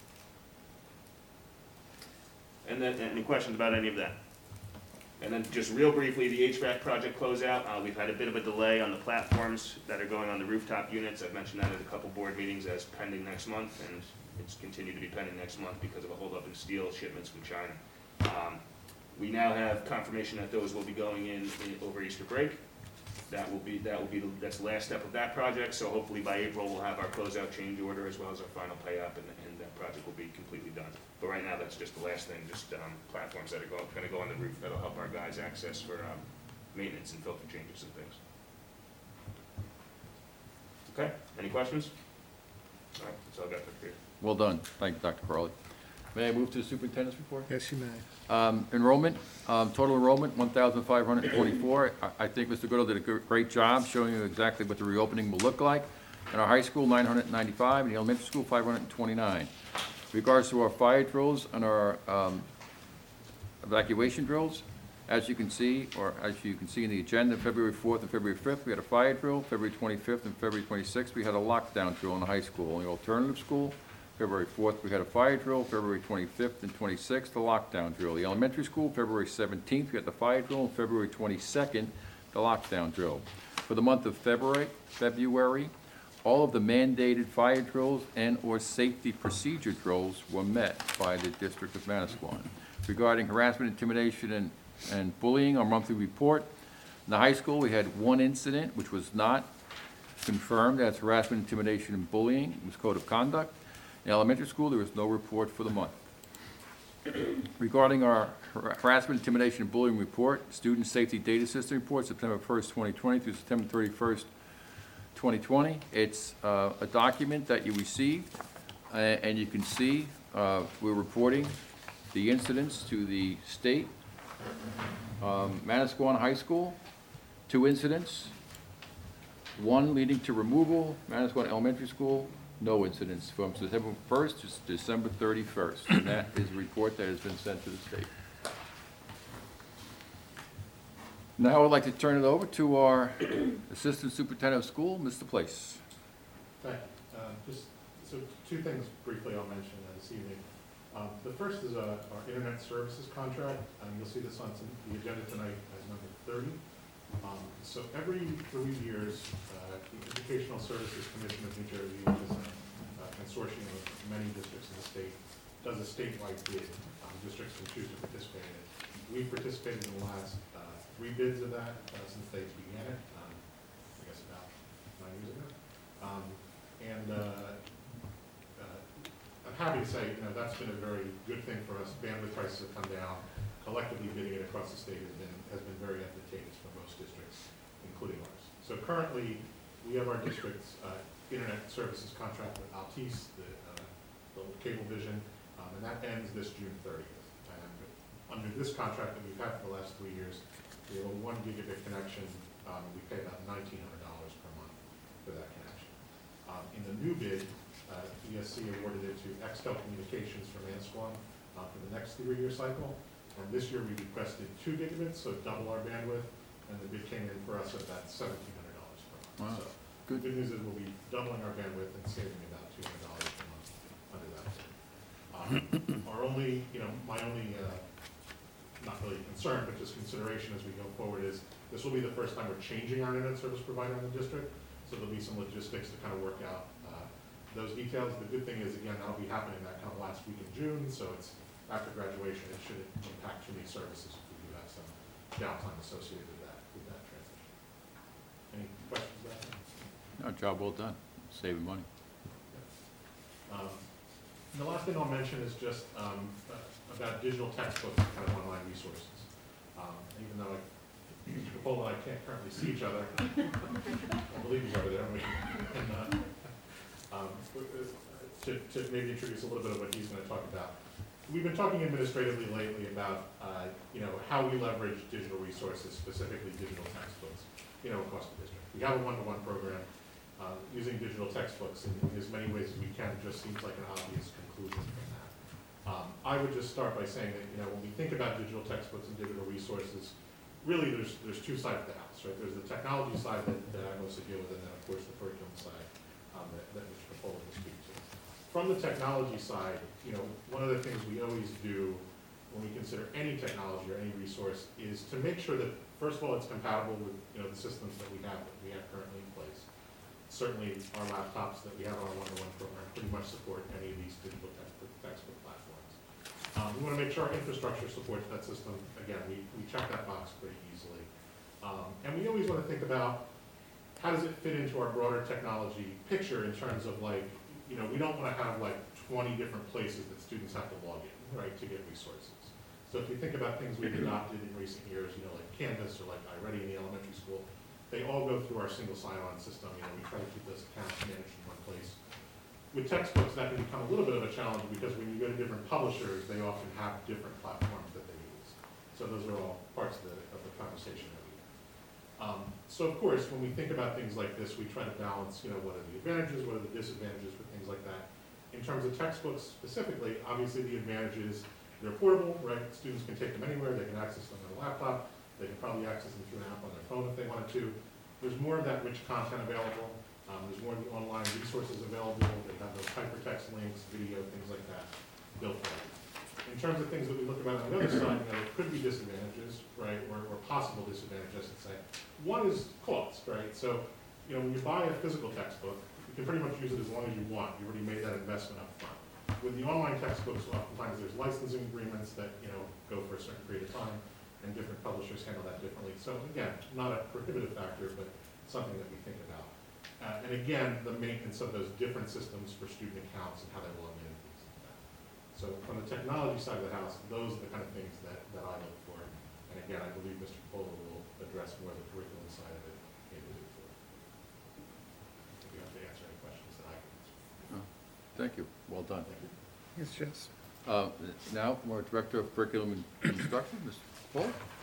And then, any questions about any of that? And then just real briefly, the H V A C project closeout, uh, we've had a bit of a delay on the platforms that are going on the rooftop units. I've mentioned that at a couple board meetings as pending next month, and it's continued to be pending next month because of a holdup in steel shipments from China. Um, we now have confirmation that those will be going in, in over Easter break. That will be, that will be, the, that's the last step of that project, so hopefully by April we'll have our closeout change order as well as our final pay up, and, and that project will be completely done. But right now, that's just the last thing, just um, platforms that are go, gonna go on the roof that'll help our guys access for um, maintenance and filter changes and things. Okay, any questions? All right, that's all I got for you. Well done. Thank you, Doctor Crowley. May I move to the superintendent's report? Yes, you may. Um, Enrollment, um, total enrollment, one thousand five hundred twenty-four. I I think Mister Goodall did a gr- great job showing you exactly what the reopening will look like. In our high school, nine hundred ninety-five, in the elementary school, five hundred twenty-nine. With regards to our fire drills and our um, evacuation drills, as you can see, or as you can see in the agenda, February fourth and February fifth, we had a fire drill. February twenty-fifth and February twenty-sixth, we had a lockdown drill in the high school. In the alternative school, February fourth, we had a fire drill. February twenty-fifth and twenty-sixth, the lockdown drill. The elementary school, February seventeenth, we had the fire drill, and February twenty-second, the lockdown drill. For the month of February, February, all of the mandated fire drills and/or safety procedure drills were met by the District of Manasquan. Regarding harassment, intimidation, and, and bullying, our monthly report, in the high school, we had one incident which was not confirmed as harassment, intimidation, and bullying. It was code of conduct. In elementary school, there was no report for the month. Regarding our har- harassment, intimidation, and bullying report, student safety data system report, September first, twenty twenty through September thirty-first, twenty twenty. It's uh, a document that you received, uh, and you can see uh, we're reporting the incidents to the state. Um, Manasquan High School, two incidents, one leading to removal. Manasquan Elementary School, no incidents from September first to December thirty-first. And that is a report that has been sent to the state. Now I'd like to turn it over to our Assistant Superintendent of School, Mister Place. Thank you. Uh, Just, so two things briefly I'll mention uh, this evening. Um, The first is uh, our internet services contract. Um, You'll see this on some- the agenda tonight as number thirty. Um, So every three years, uh, the Educational Services Commission of New Jersey, which is a a consortium of many districts in the state, does a statewide bid. Um, Districts can choose to participate in it. We've participated in the last uh, three bids of that uh, since they began it, um, I guess about nine years ago. Um, And uh, uh, I'm happy to say, you know, that's been a very good thing for us. Bandwidth prices have come down. Collectively bidding it across the state has been, has been very advantageous for most districts, including ours. So currently, we have our district's uh, internet services contract with Altice, the, uh, the Cablevision, um, and that ends this June thirtieth. And under this contract that we've had for the last three years, we have a one gigabit connection. Um, we pay about nineteen hundred dollars per month for that connection. Um, in the new bid, uh, E S C awarded it to Xtel Communications from Manasquan uh, for the next three-year cycle. And this year we requested two gigabits, so double our bandwidth, and the bid came in for us at about seventeen hundred dollars per month. Wow. So Good. the good news is we'll be doubling our bandwidth and saving about two hundred dollars per month under that bid. Um, Our only, you know, my only, uh, not really concern, but just consideration as we go forward is, this will be the first time we're changing our internet service provider in the district, so there'll be some logistics to kind of work out uh, those details. The good thing is, again, that'll be happening that kind of last week in June, so it's after graduation. It shouldn't impact too many services if we do have some downtime associated with that, with that transition. Any questions about that? No, job well done, saving money. Um, and the last thing I'll mention is just um, uh, about digital textbooks and kind of online resources. Um, even though I, Mister Capola and I can't currently see each other, I believe he's over there. And, we, and uh, um, to, to maybe introduce a little bit of what he's going to talk about. We've been talking administratively lately about uh, you know, how we leverage digital resources, specifically digital textbooks, you know, across the district. We have a one-to-one program. Uh, using digital textbooks in, in as many ways as we can just seems like an obvious conclusion from that. Um, I would just start by saying that, you know, when we think about digital textbooks and digital resources, really there's, there's two sides to the house, right? There's the technology side that, that I mostly deal with, and then of course the curriculum side um, that, that Mister Capola will speak to. From the technology side, you know, one of the things we always do when we consider any technology or any resource is to make sure that, first of all, it's compatible with, you know, the systems that we have, that we have currently in place. Certainly, our laptops that we have on our one-to-one program pretty much support any of these digital textbook, textbook platforms. Um, we want to make sure our infrastructure supports that system. Again, we, we check that box pretty easily. Um, and we always want to think about how does it fit into our broader technology picture in terms of like, you know, we don't want to have like twenty different places that students have to log in, right, to get resources. So if you think about things we've adopted in recent years, you know, like Canvas or like iReady in the elementary school, they all go through our single sign-on system. You know, we try to keep those accounts managed in one place. With textbooks, that can become a little bit of a challenge because when you go to different publishers, they often have different platforms that they use. So those are all parts of the, of the conversation that we have. Um, so of course, when we think about things like this, we try to balance, you know, what are the advantages, what are the disadvantages with things like that. In terms of textbooks specifically, obviously the advantage is they're portable, right? Students can take them anywhere, they can access them on a laptop, they can probably access them through an app on their phone if they wanted to. There's more of that rich content available. Um, there's more of the online resources available. They have those hypertext links, video, things like that built in. In terms of things that we look about on the other side, you know, there could be disadvantages, right, or, or possible disadvantages, I should say. One is cost, right? So, you know, when you buy a physical textbook, you can pretty much use it as long as you want. You already made that investment up front. With the online textbooks, oftentimes there's licensing agreements that, you know, go for a certain period of time, and different publishers handle that differently. So again, not a prohibitive factor, but something that we think about. Uh, and again, the maintenance of those different systems for student accounts and how they log in and things like that. So from the technology side of the house, those are the kind of things that, that I look for. And again, I believe Mister Capola will address more of the curriculum side of it individually. If you have to answer any questions that I can answer. Thank you, well done. Yes, Jess. Uh, Now, from our Director of Curriculum and Instruction, Mister Paul.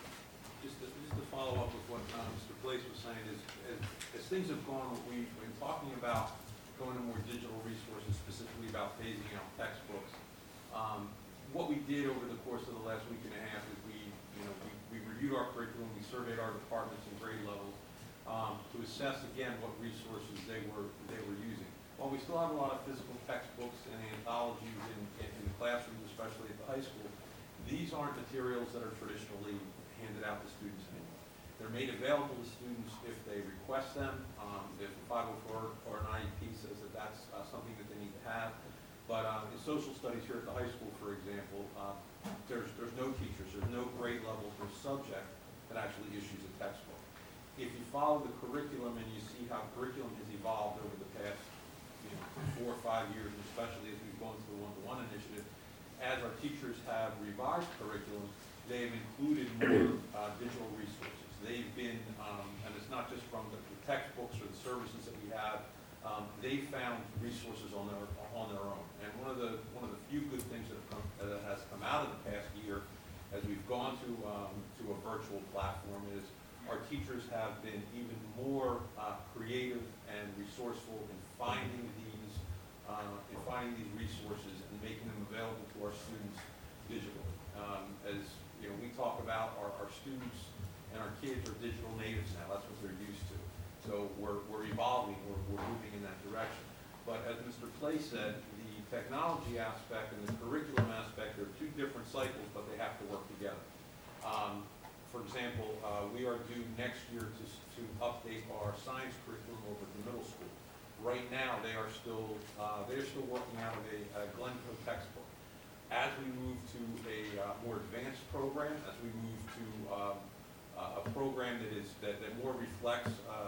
Just to, just to follow up with what uh, Mister Place was saying is, as, as things have gone, we've been talking about going to more digital resources, specifically about phasing out textbooks. Um, what we did over the course of the last week and a half is we, you know, we, we reviewed our curriculum, we surveyed our departments and grade levels um, to assess again what resources they were they were using. While we still have a lot of physical textbooks and anthologies in, in, in the classrooms, especially at the high school, these aren't materials that are traditionally handed out to students anymore. They're made available to students if they request them, um, if five oh four or an I E P says that that's uh, something that they need to have. But uh, in social studies here at the high school, for example, uh, there's, there's no teachers, there's no grade levels, no subject that actually issues a textbook. If you follow the curriculum and you see how curriculum has evolved over the past you know, four or five years, and especially as we've gone to the one-to-one initiative, as our teachers have revised curriculum, they've included more uh, digital resources. They've been, um, and it's not just from the, the textbooks or the services that we have, um, they found resources on their on their own. And one of the one of the few good things that have come that has come out of the past year, as we've gone to um, to a virtual platform, is our teachers have been even more uh, creative and resourceful in finding these uh, in finding these resources and making them available to our students digitally. Um, as you know, we talk about our, our students and our kids are digital natives now. That's what they're used to. So we're, we're evolving, we're, we're moving in that direction. But as Mister Clay said, the technology aspect and the curriculum aspect are two different cycles, but they have to work together. Um, for example, uh, we are due next year to, to update our science curriculum over at the middle school. Right now, they are still, uh, they're still working out of a, a Glencoe textbook. As we move to a uh, more advanced program, as we move to um, a program that is that, that more reflects um,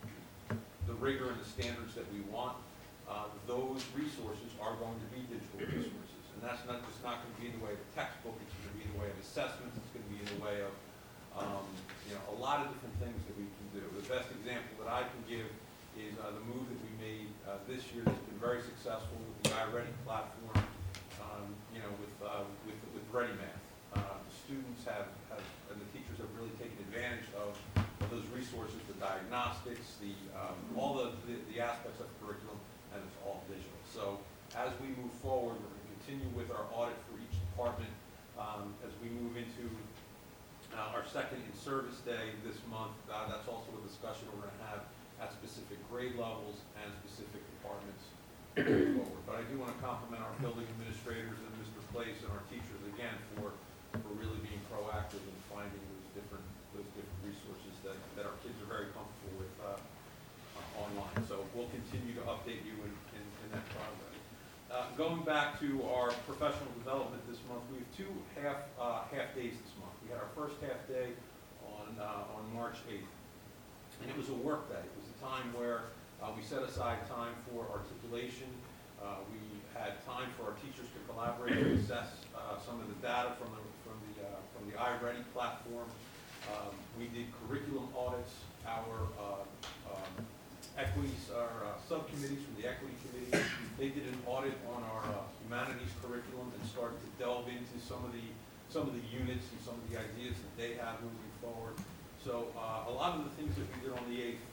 the rigor and the standards that we want, uh, those resources are going to be digital resources. And that's not just not going to be in the way of a textbook, it's going to be in the way of assessments, it's going to be in the way of um, you know, a lot of different things that we can do. The best example that I can give is uh, the move that we made uh, this year that's been very successful with the iReady platform, um, you know, with, uh, with, with ReadyMath. Uh, the students have, have, and the teachers have really taken advantage of, of those resources, the diagnostics, the, um, all the, the, the aspects of curriculum, and it's all digital. So as we move forward, we're going to continue with our audit for each department um, as we move into Uh, our second in-service day this month, uh, that's also a discussion we're gonna have at specific grade levels and specific departments going forward. But I do wanna compliment our building administrators and Mister Place and our teachers again for, for really being proactive in finding those different, those different resources that, that our kids are very comfortable with, uh, uh, online. So we'll continue to update you in, in, in that progress. Uh, going back to our professional development this month, we have two half, uh, half days this month. We had our first half day on, uh, on March eighth, and it was a work day. It was a time where uh, we set aside time for articulation. Uh, we had time for our teachers to collaborate and assess uh, some of the data from the, from the, uh, from the iReady platform. Um, we did curriculum audits. Our uh, um, equities, our uh, subcommittees from the equity committee, they did an audit on our uh, humanities curriculum and started to delve into some of the some of the units and some of the ideas that they have moving forward. So uh, a lot of the things that we did on the eighth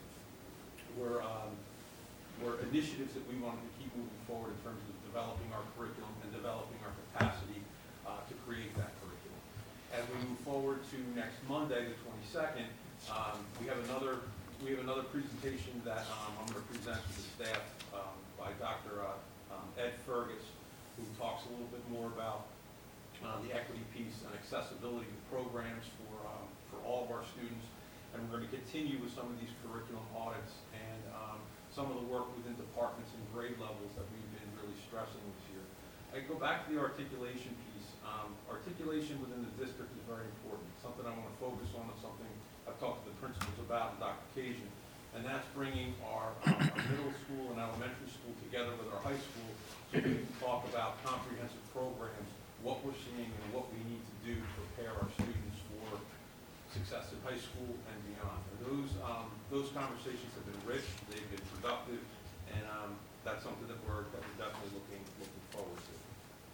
were um, were initiatives that we wanted to keep moving forward in terms of developing our curriculum and developing our capacity uh, to create that curriculum. As we move forward to next Monday, the twenty-second, um, we have another we have another presentation that um, I'm going to present to the staff um, by Doctor Uh, um, Ed Fergus, who talks a little bit more about uh, the equity piece and accessibility of programs for um, for all of our students. And we're going to continue with some of these curriculum audits and um, some of the work within departments and grade levels that we've been really stressing this year. I go back to the articulation piece. Um, articulation within the district is very important. Something I want to focus on is something I've talked to the principals about and Doctor Cajun, and that's bringing our, um, our middle school and elementary school together with our high school so we can talk about comprehensive programs, what we're seeing and what we need to do to prepare our students for success in high school and beyond. And those, um, those conversations have been rich, they've been productive, and um, that's something that we're, that we're definitely looking, looking forward to.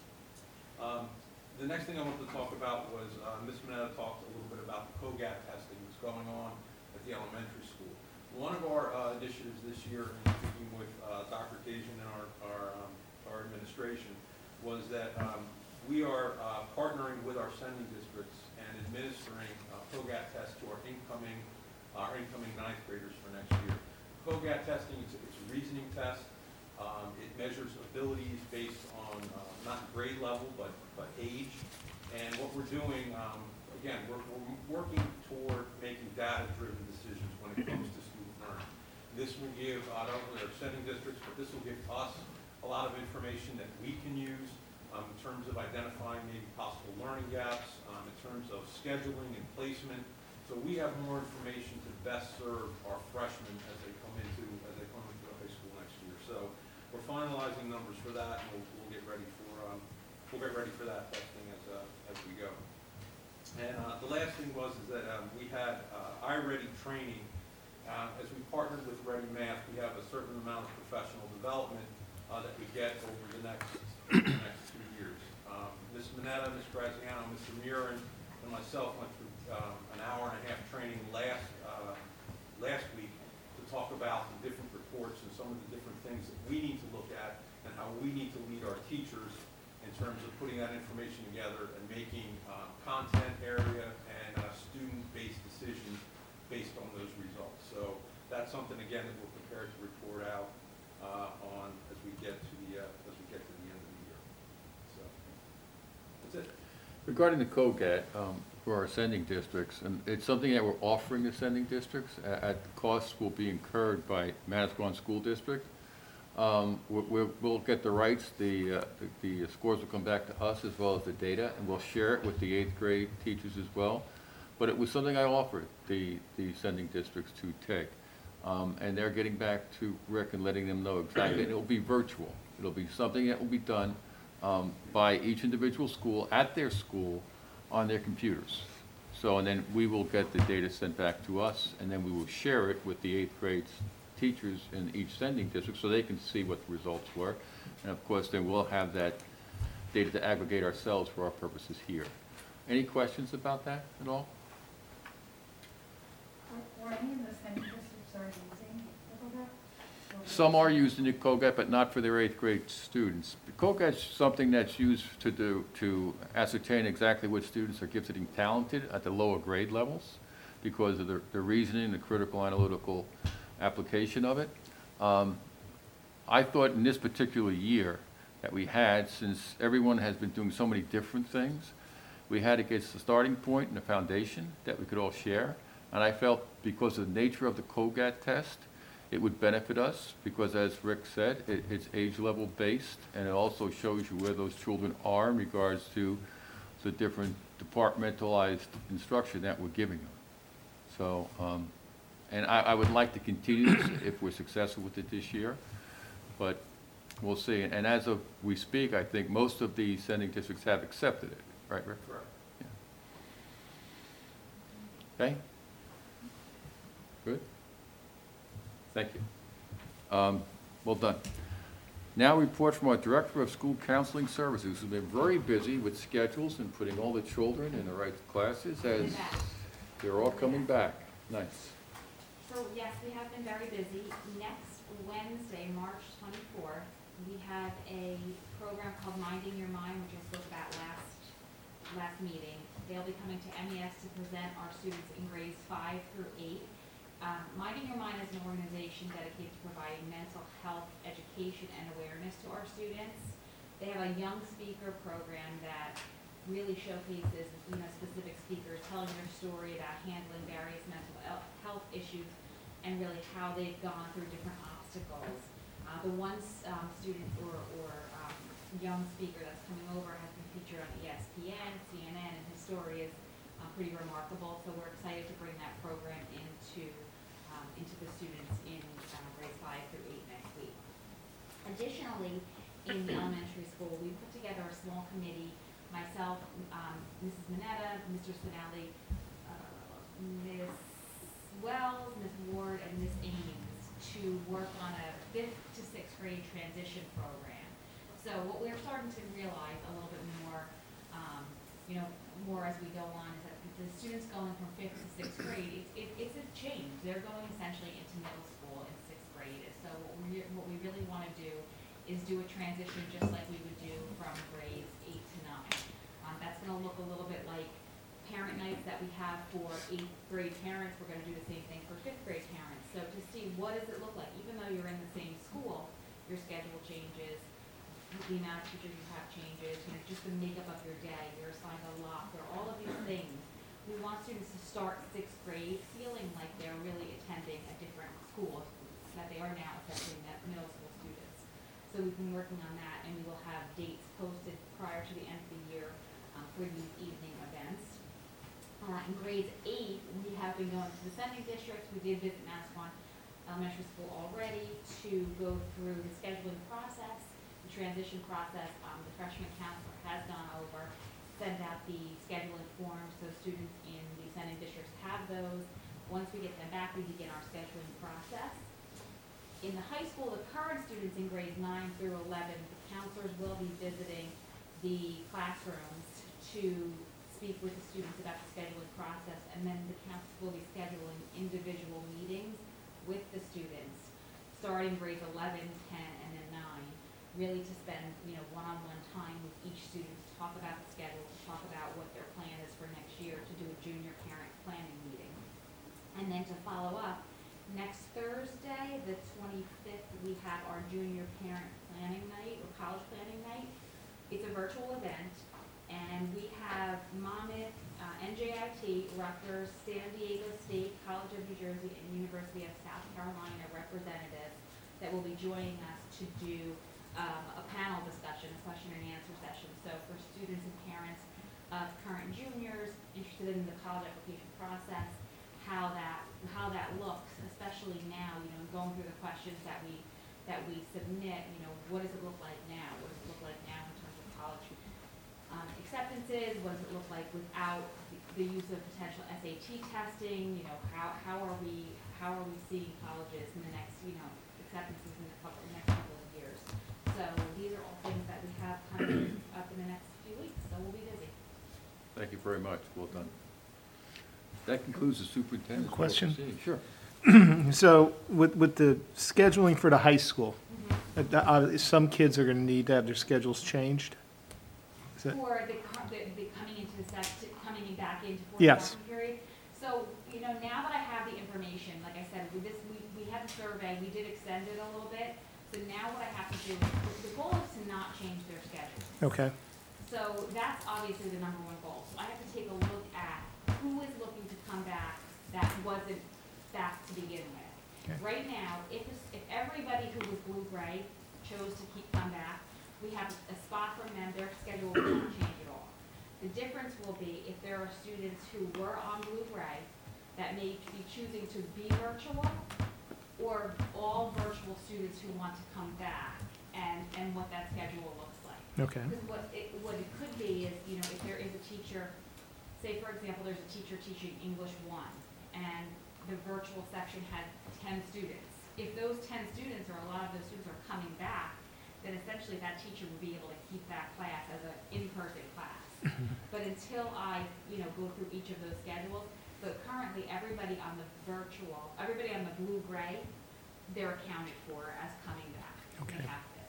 Um, The next thing I wanted to talk about was, uh, Miz Mineta talked a little bit about the COGAT testing that's going on at the elementary school. One of our uh, initiatives this year, in speaking with uh, Doctor Cajun and our, our, um, our administration, was that um, we are uh, partnering with our sending districts and administering uh, COGAT tests to our incoming, our incoming ninth graders for next year. COGAT testing, it's a, it's a reasoning test. Um, it measures abilities based on uh, not grade level, but, but age. And what we're doing, um, again, we're, we're working toward making data-driven decisions when it comes to student learning. This will give uh, not only our sending districts, but this will give us a lot of information that we can use um, in terms of identifying maybe possible learning gaps, um, in terms of scheduling and placement. So we have more information to best serve our freshmen as they come into as they come into the high school next year. So we're finalizing numbers for that, and we'll, we'll get ready for um, we'll get ready for that testing as uh, as we go. And uh, the last thing was is that um, we had uh, iReady training. Uh, as we partnered with Ready Math, we have a certain amount of professional development uh, that we get over the next the next two years. Um, Miz Mineta, Miz Graziano, Mister Murin, and myself went through um, an hour and a half training last uh, last week to talk about the different reports and some of the different things that we need to look at and how we need to lead our teachers in terms of putting that information together and making uh, content area and uh, student-based decisions based on those results. So that's something, again, that we're prepared to report out uh, on as we get to the uh, as we get to the end of the year. So that's it. Regarding the COGAT, um, for our sending districts, and it's something that we're offering the sending districts at, at the costs will be incurred by Manasquan School District. Um, we, we, we'll get the rights, the, uh, the, the scores will come back to us as well as the data, and we'll share it with the eighth grade teachers as well. But it was something I offered the, the sending districts to take. Um, and they're getting back to Rick and letting them know exactly, and it'll be virtual. It'll be something that will be done um, by each individual school at their school on their computers. So, and then we will get the data sent back to us, and then we will share it with the eighth grade teachers in each sending district so they can see what the results were. And of course, then we'll have that data to aggregate ourselves for our purposes here. Any questions about that at all? Were, were any of the sending districts already using COGAT? Some are using the COGAT, but not for their eighth grade students. The COGAT's something that's used to do, to ascertain exactly which students are gifted and talented at the lower grade levels because of the, the reasoning, the critical analytical application of it. Um, I thought in this particular year that we had, since everyone has been doing so many different things, we had to get a starting point and a foundation that we could all share. And I felt because of the nature of the COGAT test, it would benefit us because, as Rick said, it, it's age level based, and it also shows you where those children are in regards to the different departmentalized instruction that we're giving them. So, um, and I, I would like to continue this if we're successful with it this year, but we'll see. And as of we speak, I think most of the sending districts have accepted it, right, Rick? Correct. Yeah. Okay? Good? Thank you. Um, well done. Now report from our Director of School Counseling Services, who's been very busy with schedules and putting all the children in the right classes as they're all coming back. Nice. So yes, we have been very busy. Next Wednesday, March twenty-fourth, we have a program called Minding Your Mind, which I spoke about last, last meeting. They'll be coming to M E S to present our students in grades five through eight. Um, Minding Your Mind is an organization dedicated to providing mental health education and awareness to our students. They have a young speaker program that really showcases, you know, specific speakers telling their story about handling various mental health issues and really how they've gone through different obstacles. Uh, the one um, student or, or um, young speaker that's coming over has been featured on E S P N, C N N, and his story is uh, pretty remarkable. So we're excited to bring that program into um, into the students in uh, grades five through eight next week. Additionally, in the elementary school, we put together a small committee. Myself, um, Missus Minetta, Mister Spinelli, uh, Miz Wells, Miz Ward, and Miz Ames to work on a fifth to sixth grade transition program. So what we're starting to realize a little bit more, um, you know, more as we go on, is that the students going from fifth to sixth grade, it, it, it's a change. They're going essentially into middle school in sixth grade. So what we what we really want to do is do a transition just like we would do from grades eight to nine. Um, that's going to look a little bit like parent nights that we have for eighth grade parents. We're going to do the same thing for fifth grade parents. So to see what does it look like, even though you're in the same school, your schedule changes, the amount of teachers you have changes, you know, just the makeup of your day, you're assigned a lot, there are all of these things. We want students to start sixth grade feeling like they're really attending a different school, that they are now assessing that middle school students. So we've been working on that, and we will have dates posted prior to the end of the year um, for these evening events. Uh, in grades eight, we have been going to the sending districts. We did visit Manasquan Elementary School already to go through the scheduling process, the transition process. Um, the freshman counselor has gone over, sent out the scheduling forms, so students in the sending districts have those. Once we get them back, we begin our scheduling process. In the high school, the current students in grades nine through eleven, the counselors will be visiting the classrooms to speak with the students about the scheduling process, and then the counselors will be scheduling individual meetings with the students, starting grades eleven, ten, and then nine, really to spend, you know, one-on-one time with each student to talk about the schedule, to talk about what their plan is for next year, to do a junior parent planning meeting. And then to follow up, next Thursday, the twenty-fifth, we have our junior parent planning night, or college planning night. It's a virtual event, and we have Monmouth, uh, N J I T, Rutgers, San Diego State, College of New Jersey, and University of South Carolina representatives that will be joining us to do um, a panel discussion, a question and answer session. So for students and parents of current juniors interested in the college application process, how that how that looks, especially now, you know, going through the questions that we that we submit, you know, what does it look like now? What does it look like now in terms of college um, acceptances? What does it look like without the, the use of potential S A T testing? You know, how how are we how are we seeing colleges in the next, you know, acceptances in the couple the next couple of years? So these are all things that we have coming up in the next few weeks. So we'll be busy. Thank you very much. Well done. That concludes the superintendent's Question? report. Sure. So with, with the scheduling for the high school, uh, uh, some kids are gonna need to have their schedules changed? Is that- For the, co- the, the coming into the sec, to- coming in back into fourth Yes. walking period. So, you know, now that I have the information, like I said, with this, we, we had the survey, we did extend it a little bit. So now what I have to do, is- the goal is to not change their schedule. Okay, So that's obviously the number one goal. So I have to take a look at who is looking to come back that wasn't back to begin with. Okay. Right now, if, it's- if everybody who was blue-gray chose to keep come back, we have a spot for them, their schedule will not change at all. The difference will be if there are students who were on blue-gray that may be choosing to be virtual, or all virtual students who want to come back, and, and what that schedule looks like. okay, Because what it, what it could be is, you know, if there is a teacher, say for example, there's a teacher teaching English one, and the virtual section had ten students. If those ten students, or a lot of those students are coming back, then essentially that teacher would be able to keep that class as an in-person class. But until I, you know, go through each of those schedules, but currently everybody on the virtual, everybody on the blue-gray, they're accounted for as coming back. They Okay. have to.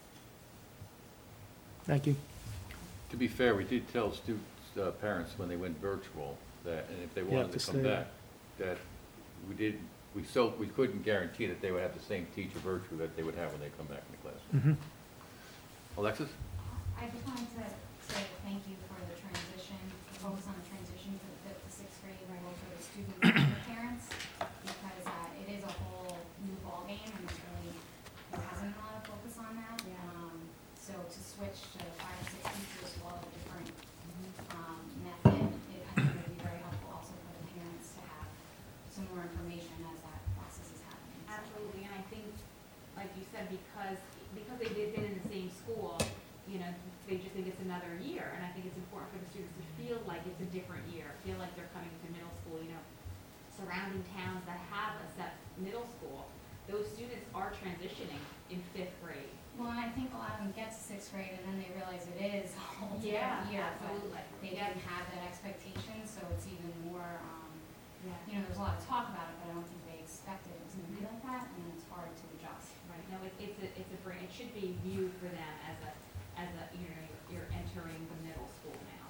thank you. To be fair, we did tell students, uh, parents when they went virtual, that, and if they You wanted have to to come stay. back, that we did, we still, we couldn't guarantee that they would have the same teacher virtual that they would have when they come back in the classroom. Mhm. Alexis? I just wanted to say thank you for the transition, focus on the transition to the fifth to sixth grade, right, for the students and the parents, because, uh, it is a whole new ballgame, and there's really, there hasn't been a lot of focus on that. Yeah. Um, so to switch to five or six teachers to all of a different, um, method, it, I think it would be very helpful also for the parents to have some more information as that process is happening. So- Absolutely, and I think, like you said, because, because they did been in the same school, you know, they just think it's another year, and I think it's important for the students to feel like it's a different year, feel like they're coming to middle school, you know. Surrounding towns that have a set middle school, those students are transitioning in fifth grade. Well, and I think a lot of them get to sixth grade and then they realize it is a whole Yeah, different year, absolutely. but they Yeah. didn't have that expectation, so it's even more, um, Yeah. you know, there's a lot of talk about it, but I don't think they expected it was gonna be like that, and then it's hard to adjust. Right, no, it, it's a, it's a, bring- it should be viewed for them as a, as a, you know, you're- you're entering the middle school now.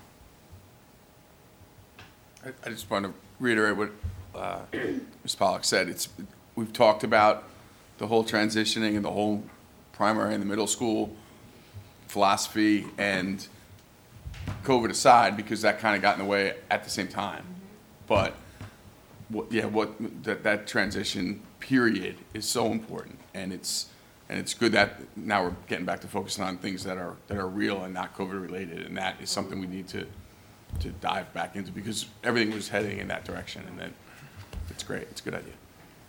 I, I just want to reiterate what uh, Miz Pollock said. It's, we've talked about the whole transitioning and the whole primary and the middle school philosophy, and COVID aside, because that kind of got in the way at the same time. But, what, yeah, what, that, that transition period is so important, and it's, and it's good that now we're getting back to focusing on things that are, that are real and not COVID related, and that is something we need to, to dive back into, because everything was heading in that direction, and then, it's great, it's a good idea.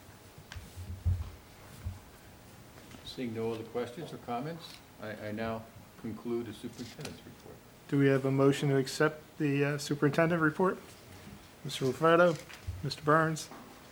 Seeing no other questions or comments, I, I now conclude the superintendent's report. Do we have a motion to accept the uh, superintendent report? Mister Lafredo, Mister Burns?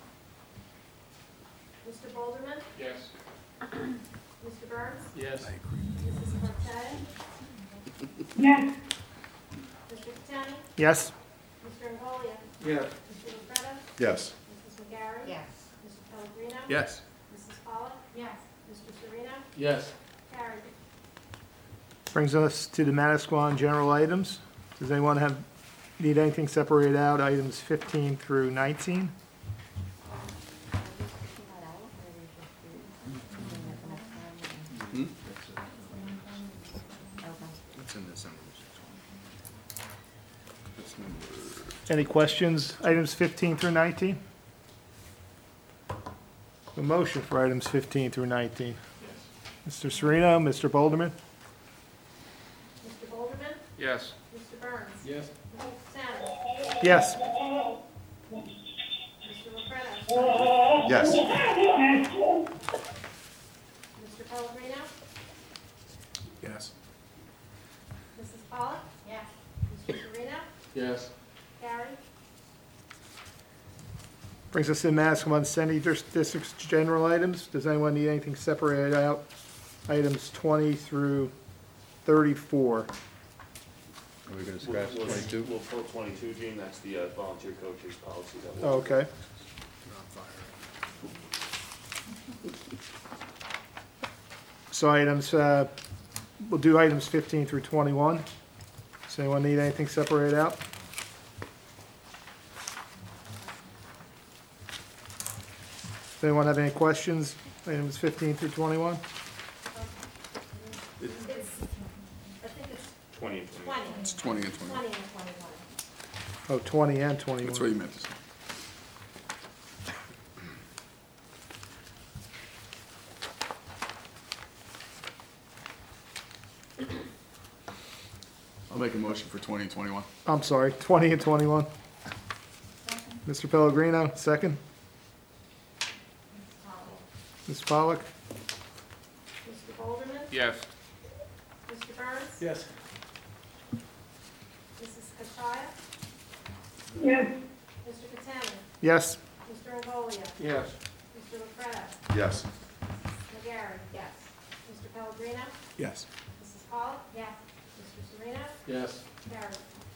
Mister Bolderman? Yes. Mister Burns? Yes. Missus Marqueta? yes, Mister Catani? Yes? Mister Ingoli? Yes. Mister Lafredo? Yes. Missus McGarry? Yes. Mister Pellegrino? Yes. Missus Pollock? Yes. Mister Sereno? Yes. Carried. Brings us to the Manasquan general items. Does anyone have, need anything separated out, items fifteen through nineteen? It's in this. Any questions, items fifteen through nineteen? A motion for items fifteen through nineteen. Mister Sereno, Mister Bolderman? Mister Bolderman? Yes. Mister Burns? Yes. Missus Catani? Yes. Mister Lafredo? Yes. Mister Pellegrino? Yes. Missus Pollock? Yes. Mister Sereno? Yes. Carried. Brings us to Manasquan City District's general items. Does anyone need anything separated out? Items twenty through thirty-four. Are we gonna scratch We'll- we'll- twenty-two? We'll pull twenty-two, Gene, that's the uh, volunteer coaches policy that we. Oh, okay. So items, uh, we'll do items fifteen through twenty-one. Does anyone need anything separated out? Does anyone have any questions? Items fifteen through twenty-one? It's, I think it's Twenty and twenty. twenty. It's twenty and twenty. Twenty and twenty-one. Oh, twenty and twenty-one. That's what you meant to say. I'll make a motion for twenty and twenty-one. I'm sorry, twenty and twenty-one. Mister Pellegrino, second. Miz Pollak? Mister Bolderman? Yes. Mister Burns? Yes. Missus Castilla? yes, Mister Catani? Yes. Mister Regolia? Yes. Mister LaFreda? Yes. McGarry? Yes. Mister Pellegrino? Yes. Missus Pollock? Yes. Mister Serena? Yes. Carried.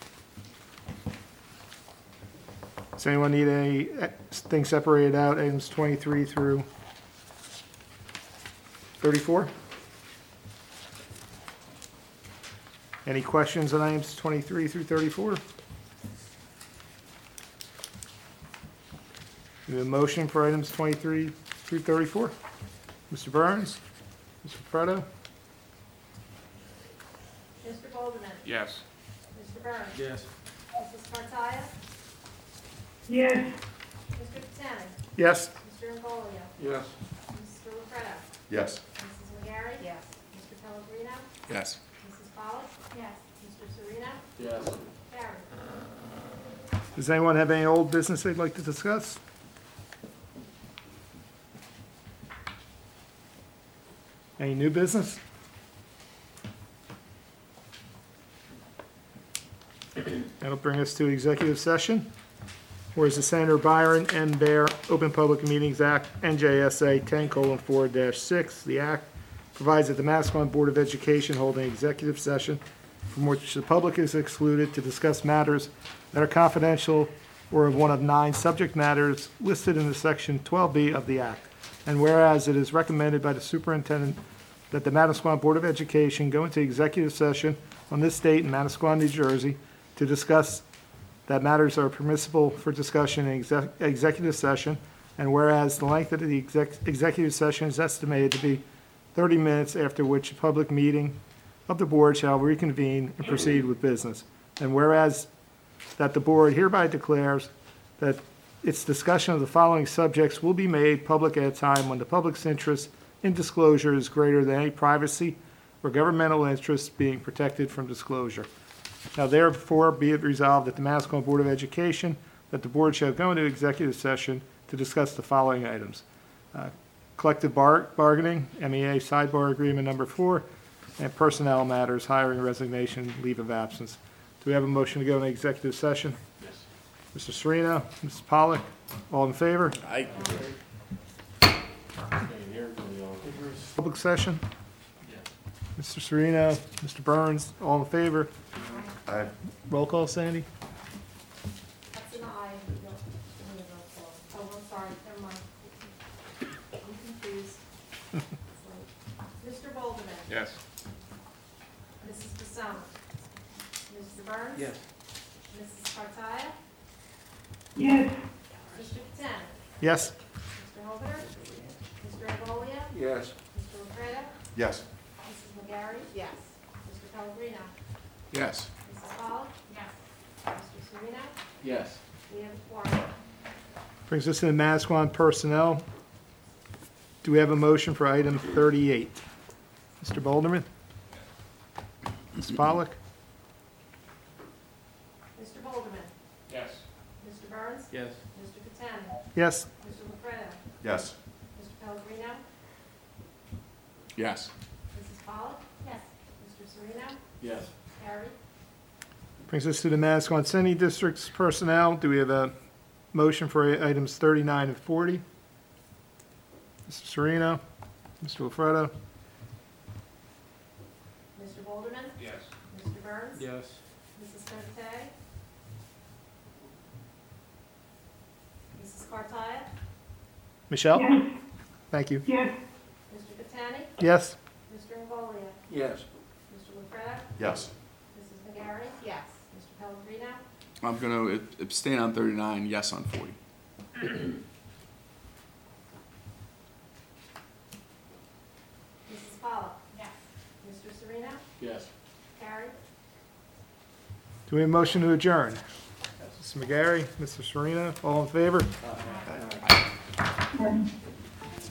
Does anyone need anything separated out, items twenty-three through thirty-four? Any questions on items twenty-three through thirty-four? Need a motion for items twenty-three through thirty-four? Mister Burns? Mister Fredo? Mister Bolderman? Yes. Mister Burns? Yes. Missus Cartaya? yes, Mister Catani? Yes. Mister Regolia? Yes. Mister LaFreda? Yes. Missus McGarry? Yes. Mister Pellegrino? Yes. Missus Pollock? Yes. Mister Serena? Yes. Carried. Does anyone have any old business they'd like to discuss? Any new business? That'll bring us to executive session. Whereas the Senator Byron N. Bear Open Public Meetings Act, N J S A ten four dash six, the act provides that the Massachusetts Board of Education hold an executive session from which the public is excluded to discuss matters that are confidential or of one of nine subject matters listed in the section twelve B of the act. And whereas it is recommended by the superintendent that the Manasquan Board of Education go into executive session on this date in Manasquan, New Jersey, to discuss that matters are permissible for discussion in exec- executive session, and whereas the length of the exec- executive session is estimated to be thirty minutes, after which a public meeting of the board shall reconvene and proceed with business. And whereas that the board hereby declares that its discussion of the following subjects will be made public at a time when the public's interest in disclosure is greater than any privacy or governmental interest being protected from disclosure. Now therefore be it resolved that the Manasquan Board of Education, that the board shall go into executive session to discuss the following items. Uh, Collective bar- bargaining, M E A sidebar agreement number four, and personnel matters, hiring, resignation, leave of absence. Do we have a motion to go into executive session? Yes. Mister Serena, Missus Pollak, all in favor? Aye. Public session? Mister Serena, Mister Burns, all in favor? Aye. Roll call, Sandy? That's an aye. No, no, no, no. Oh, I'm sorry, never mind. I'm confused. Mister Bolderman? Yes. Missus Casano? Mister Burns? Yes. Missus Cartaya? yes, Mister Catani? Yes? Mister Holder? Mister Regolia? Yes. Mister LaFreda? Yes. Missus McGarry? Yes. Mister Pellegrino? Yes. Missus Pollock? Yes. Mister Serena? Yes. We have a quorum. Brings us to the Manasquan personnel. Do we have a motion for item thirty-eight? Mister Bolderman? Miz Pollak? Mister Bolderman? Yes. Mister Burns? Yes. Mister Catani? Yes? Mister LaFreda? Yes. Mister Pellegrino? Yes. Missus Pollock? Yes. Mister Serena? Yes. Carried. Brings us to the Manasquan City District's personnel. Do we have a motion for items thirty-nine and forty? Mister Sereno? Mister LaFreda? Mister Bolderman? Yes. Mister Burns? Yes. Missus Conte? Missus Cartaya? Michelle? yes, Thank you. yes, Mister Catani? Yes? Mister Yes. Mister Lefreda? Yes. Missus McGarry? Yes. Mister Pellegrino? I'm gonna abstain on thirty-nine, yes on forty. Missus Pollock? Yes. Mister Serena? Yes. Carried. Do we have a motion to adjourn? Mister McGarry, Mister Serena, all in favor? Yes.